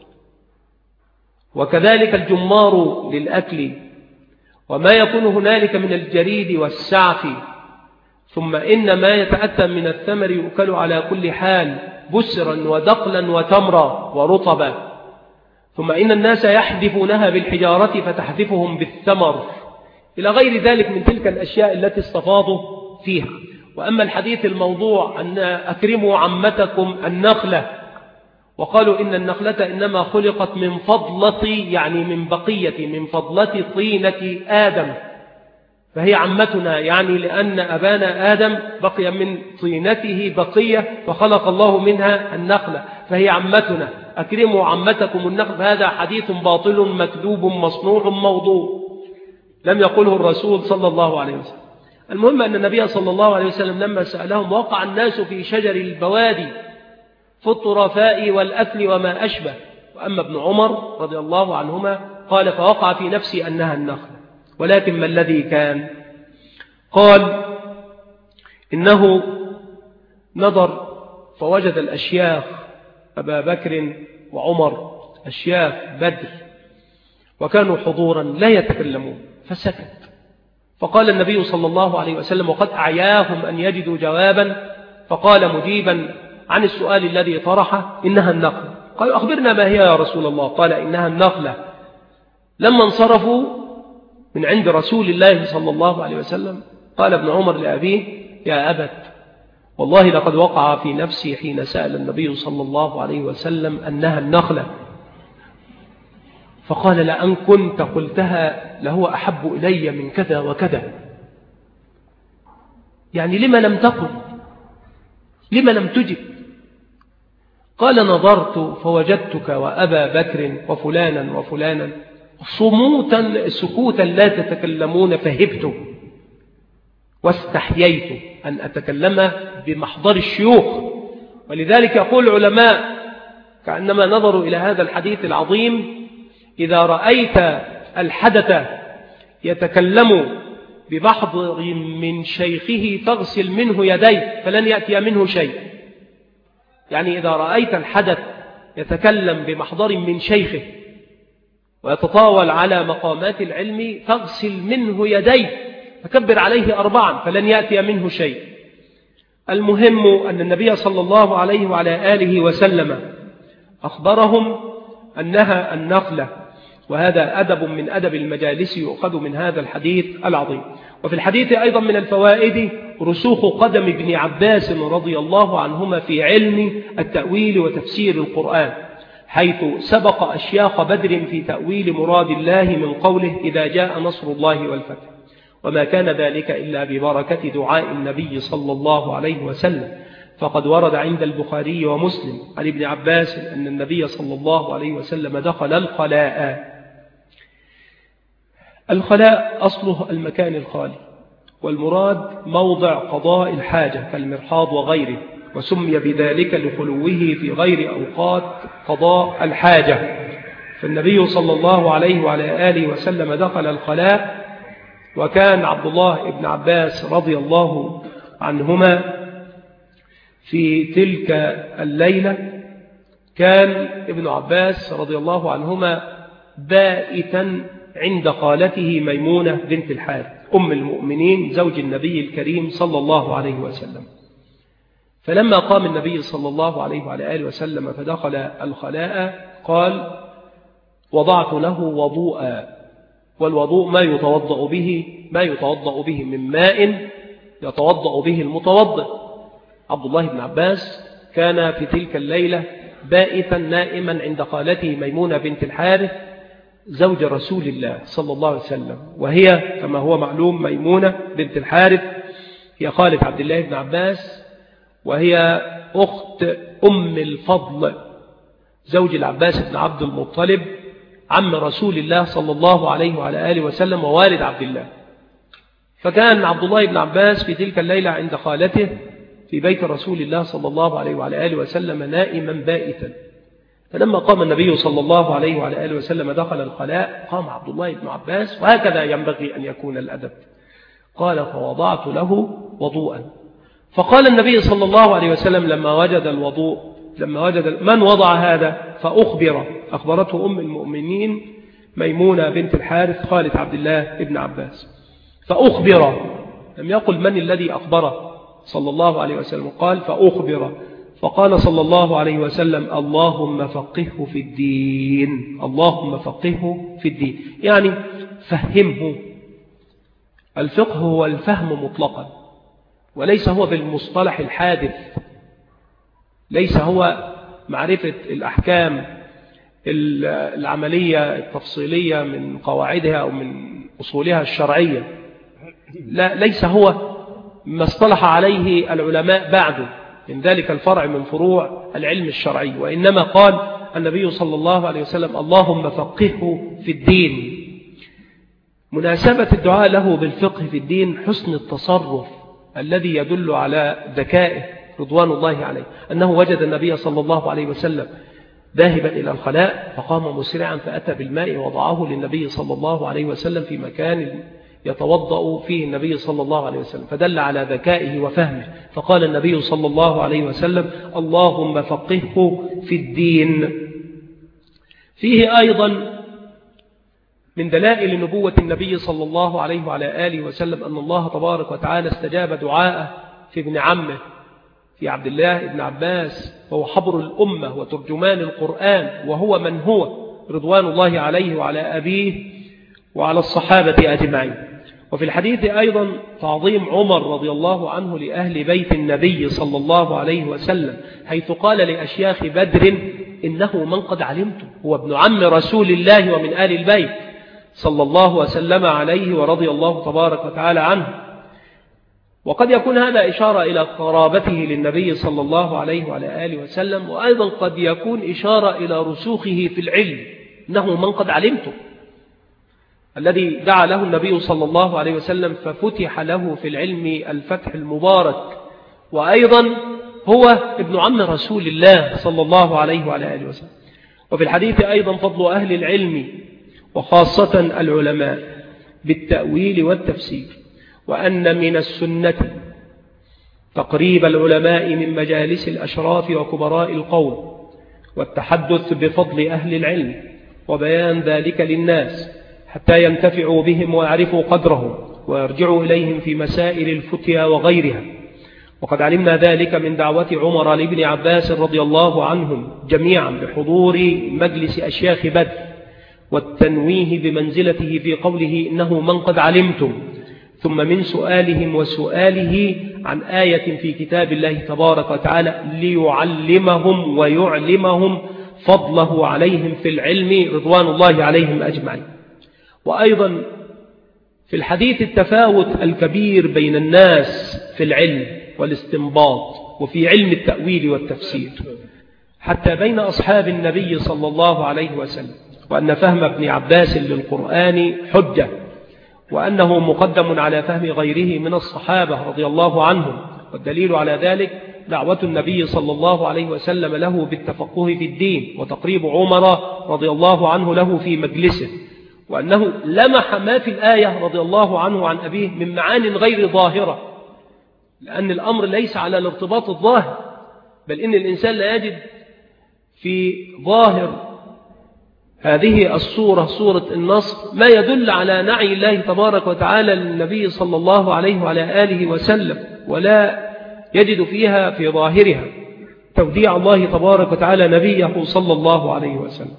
وكذلك الجمار للأكل، وما يكون هنالك من الجريد والسعف، ثم إن ما يتأتى من الثمر يؤكل على كل حال، بسرا ودقلا وتمرا ورطبا، ثم إن الناس يحذفونها بالحجارة فتحذفهم بالثمر، إلى غير ذلك من تلك الأشياء التي استفاضوا فيها. وأما الحديث الموضوع أن أكرموا عمتكم النخلة، وقالوا إن النخلة إنما خلقت من فضلة، يعني من بقية، من فضلة طينة آدم، فهي عمتنا، يعني لأن أبانا آدم بقي من طينته بقية فخلق الله منها النخلة، فهي عمتنا، أكرموا عمتكم النخل. فهذا حديث باطل مكذوب مصنوع موضوع، لم يقله الرسول صلى الله عليه وسلم. المهم أن النبي صلى الله عليه وسلم لما سألهم: وقع الناس في شجر البوادي في الطرفاء والأكل وما أشبه. وأما ابن عمر رضي الله عنهما قال: فوقع في نفسي أنها النخل. ولكن ما الذي كان؟ قال: إنه نظر فوجد الأشياخ أبا بكر وعمر، أشياخ بدر، وكانوا حضورا لا يتكلمون، فسكت. فقال النبي صلى الله عليه وسلم وقد أعياهم أن يجدوا جوابا، فقال مجيبا عن السؤال الذي طرحه: إنها النخلة. قالوا: أخبرنا ما هي يا رسول الله. قال: إنها النخلة. لما انصرفوا من عند رسول الله صلى الله عليه وسلم قال ابن عمر لأبيه: يا أبت، والله لقد وقع في نفسي حين سأل النبي صلى الله عليه وسلم أنها النخلة. فقال: لأن كنت قلتها لهو أحب إلي من كذا وكذا. يعني لما لم تقل؟ لما لم تجب؟ قال: نظرت فوجدتك وأبا بكر وفلانا وفلانا صموتا سكوتا لا تتكلمون، فهبت واستحييت أن أتكلم بمحضر الشيوخ. ولذلك يقول العلماء كأنما نظروا إلى هذا الحديث العظيم: إذا رأيت الحدث يتكلم بمحضر من شيخه تغسل منه يديه فلن يأتي منه شيء. يعني إذا رأيت الحدث يتكلم بمحضر من شيخه ويتطاول على مقامات العلم تغسل منه يديه فكبر عليه 4 فلن يأتي منه شيء. المهم أن النبي صلى الله عليه وعلى آله وسلم أخبرهم أنها النخلة، وهذا أدب من أدب المجالس يؤخذ من هذا الحديث العظيم. وفي الحديث أيضا من الفوائد رسوخ قدم ابن عباس رضي الله عنهما في علم التأويل وتفسير القرآن، حيث سبق أشياخ بدر في تأويل مراد الله من قوله إذا جاء نصر الله والفتح، وما كان ذلك إلا ببركة دعاء النبي صلى الله عليه وسلم. فقد ورد عند البخاري ومسلم عن ابن عباس أن النبي صلى الله عليه وسلم دخل الخلاء. الخلاء أصله المكان الخالي، والمراد موضع قضاء الحاجة كالمرحاض وغيره، وسمي بذلك لخلوه في غير أوقات قضاء الحاجة. فالنبي صلى الله عليه وعلى آله وسلم دخل الخلاء، وكان عبد الله بن عباس رضي الله عنهما في تلك الليلة كان ابن عباس رضي الله عنهما بائتا عند خالته ميمونة بنت الحارث أم المؤمنين زوج النبي الكريم صلى الله عليه وسلم. فلما قام النبي صلى الله عليه وعلى آله وسلم فدخل الخلاء قال وضعت له وضوءا، والوضوء ما يتوضأ به من ماء يتوضأ به المتوضئ. عبد الله بن عباس كان في تلك الليلة بائتا نائما عند خالته ميمونة بنت الحارث زوج رسول الله صلى الله عليه وسلم، وهي كما هو معلوم ميمونة بنت الحارث هي خالة عبد الله بن عباس، وهي أخت أم الفضل زوج العباس بن عبد المطلب عم رسول الله صلى الله عليه وعلى آله وسلم ووالد عبد الله. فكان عبد الله بن عباس في تلك الليلة عند خالته في بيت رسول الله صلى الله عليه وعلى آله وسلم نائما بائتا. فلما قام النبي صلى الله عليه وعلى آله وسلم دخل الخلاء قام عبد الله بن عباس، وهكذا ينبغي أن يكون الأدب. قال فوضعت له وضوءا. فقال النبي صلى الله عليه وسلم لما وجد من وضع هذا، أخبرته أم المؤمنين ميمونة بنت الحارث خالة عبد الله بن عباس. فأخبر، لم يقل من الذي أخبره صلى الله عليه وسلم، قال فأخبر. فقال صلى الله عليه وسلم اللهم فقهه في الدين، اللهم فقهه في الدين، يعني فهمه. الفقه هو الفهم مطلقا، وليس هو بالمصطلح الحادث، ليس هو معرفة الأحكام العملية التفصيلية من قواعدها أو من أصولها الشرعية، لا، ليس هو ما اصطلح عليه العلماء بعده من ذلك الفرع من فروع العلم الشرعي، وإنما قال النبي صلى الله عليه وسلم اللهم فقهه في الدين. مناسبة الدعاء له بالفقه في الدين حسن التصرف الذي يدل على ذكائه رضوان الله عليه، أنه وجد النبي صلى الله عليه وسلم ذاهبا إلى الخلاء فقام مسرعا فأتى بالماء وضعه للنبي صلى الله عليه وسلم في مكان يتوضأ فيه النبي صلى الله عليه وسلم، فدل على ذكائه وفهمه. فقال النبي صلى الله عليه وسلم اللهم فقهه في الدين. فيه أيضا من دلائل نبوة النبي صلى الله عليه وعلى آله وسلم أن الله تبارك وتعالى استجاب دعاءه في ابن عمه في عبد الله بن عباس، وهو حبر الأمة وترجمان القرآن، وهو من هو رضوان الله عليه وعلى أبيه وعلى الصحابة أجمعين. وفي الحديث أيضا تعظيم عمر رضي الله عنه لأهل بيت النبي صلى الله عليه وسلم، حيث قال لأشياخ بدر إنه من قد علمتم، هو ابن عم رسول الله ومن آل البيت صلى الله وسلم عليه ورضي الله تبارك وتعالى عنه. وقد يكون هذا إشارة إلى قرابته للنبي صلى الله عليه وعلى آله وسلم، وأيضا قد يكون إشارة إلى رسوخه في العلم، إنه من قد علمتم الذي دعا له النبي صلى الله عليه وسلم ففتح له في العلم الفتح المبارك، وأيضا هو ابن عم رسول الله صلى الله عليه وعلى آله وسلم. وفي الحديث أيضا فضل أهل العلم وخاصة العلماء بالتأويل والتفسير. وأن من السنة تقريب العلماء من مجالس الأشراف وكبراء القوم والتحدث بفضل أهل العلم وبيان ذلك للناس حتى ينتفعوا بهم ويعرفوا قدرهم ويرجعوا إليهم في مسائل الفتيا وغيرها. وقد علمنا ذلك من دعوة عمر لابن عباس رضي الله عنهم جميعا بحضور مجلس أشياخ بدر والتنويه بمنزلته في قوله إنه من قد علمتم، ثم من سؤالهم وسؤاله عن آية في كتاب الله تبارك وتعالى ليعلمهم ويعلمهم فضله عليهم في العلم رضوان الله عليهم أجمعين. وأيضا في الحديث التفاوت الكبير بين الناس في العلم والاستنباط وفي علم التأويل والتفسير حتى بين أصحاب النبي صلى الله عليه وسلم، وأن فهم ابن عباس للقرآن حجة، وأنه مقدم على فهم غيره من الصحابة رضي الله عنهم. والدليل على ذلك دعوة النبي صلى الله عليه وسلم له بالتفقه في الدين وتقريب عمر رضي الله عنه له في مجلسه، وأنه لمح ما في الآية رضي الله عنه عن أبيه من معان غير ظاهرة، لأن الأمر ليس على الارتباط الظاهر، بل إن الإنسان لا يجد في ظاهر هذه الصورة صورة النصر ما يدل على نعي الله تبارك وتعالى للنبي صلى الله عليه وعلى آله وسلم، ولا يجد فيها في ظاهرها توديع الله تبارك وتعالى نبيه صلى الله عليه وسلم.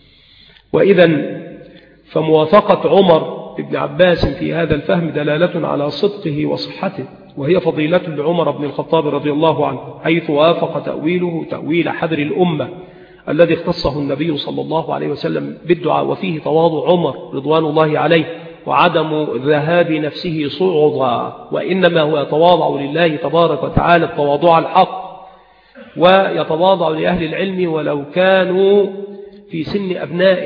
وإذن فموافقة عمر بن عباس في هذا الفهم دلالة على صدقه وصحته، وهي فضيلة لعمر بن الخطاب رضي الله عنه، حيث وافق تأويله تأويل حبر الأمة الذي اختصه النبي صلى الله عليه وسلم بالدعاء، وفيه تواضع عمر رضوان الله عليه وعدم ذهاب نفسه صعودا، وإنما هو يتواضع لله تبارك وتعالى التواضع الحق، ويتواضع لأهل العلم ولو كانوا في سن أبنائه،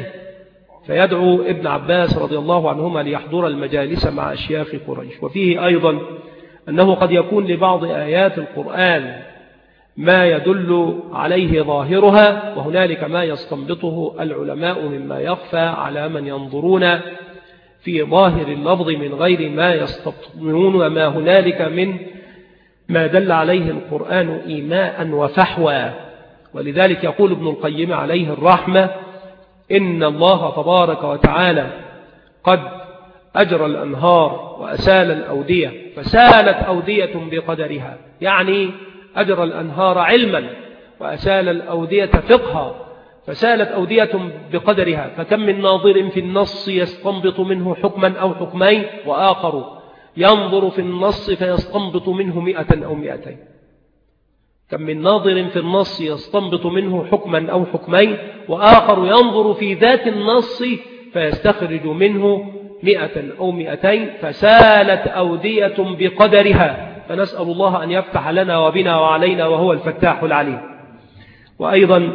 فيدعو ابن عباس رضي الله عنهما ليحضر المجالس مع أشياخ قريش. وفيه أيضا أنه قد يكون لبعض آيات القرآن ما يدل عليه ظاهرها، وهنالك ما يستنبطه العلماء مما يخفى على من ينظرون في ظاهر اللفظ من غير ما يستطمعون ما هنالك من ما دل عليه القرآن إيماء وفحوى. ولذلك يقول ابن القيم عليه الرحمة إن الله تبارك وتعالى قد أجرى الأنهار وأسال الأودية فسالت أودية بقدرها، يعني أجرى الأنهار علما وأسال الأودية فقها فسالت أودية بقدرها، فكم من ناظر في النص يستنبط منه حكما أو حكمين، وآخر ينظر في النص فيستنبط منه 100 أو 200. كم من ناظر في النص يستنبط منه حكما أو حكمين، وآخر ينظر في ذات النص فيستخرج منه 100 أو 200، فسالت أودية بقدرها. فنسأل الله أن يفتح لنا وبنا وعلينا وهو الفتاح العليم. وأيضا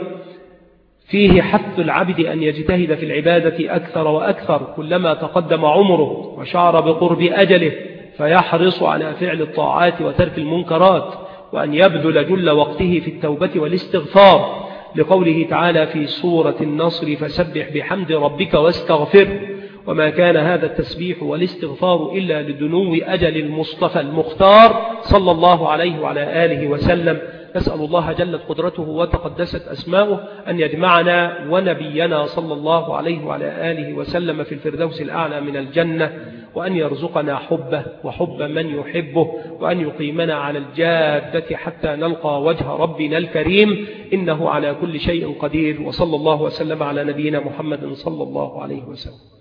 فيه حث العبد أن يجتهد في العبادة أكثر وأكثر كلما تقدم عمره وشعر بقرب أجله، فيحرص على فعل الطاعات وترك المنكرات، وأن يبذل جل وقته في التوبة والاستغفار، لقوله تعالى في سورة النصر فسبح بحمد ربك واستغفر. وما كان هذا التسبيح والاستغفار إلا لدنو أجل المصطفى المختار صلى الله عليه وعلى آله وسلم. نسأل الله جلت قدرته وتقدست أسماؤه أن يجمعنا ونبينا صلى الله عليه وعلى آله وسلم في الفردوس الأعلى من الجنة، وأن يرزقنا حبه وحب من يحبه، وأن يقيمنا على الجادة حتى نلقى وجه ربنا الكريم، إنه على كل شيء قدير. وصلى الله وسلم على نبينا محمد صلى الله عليه وسلم.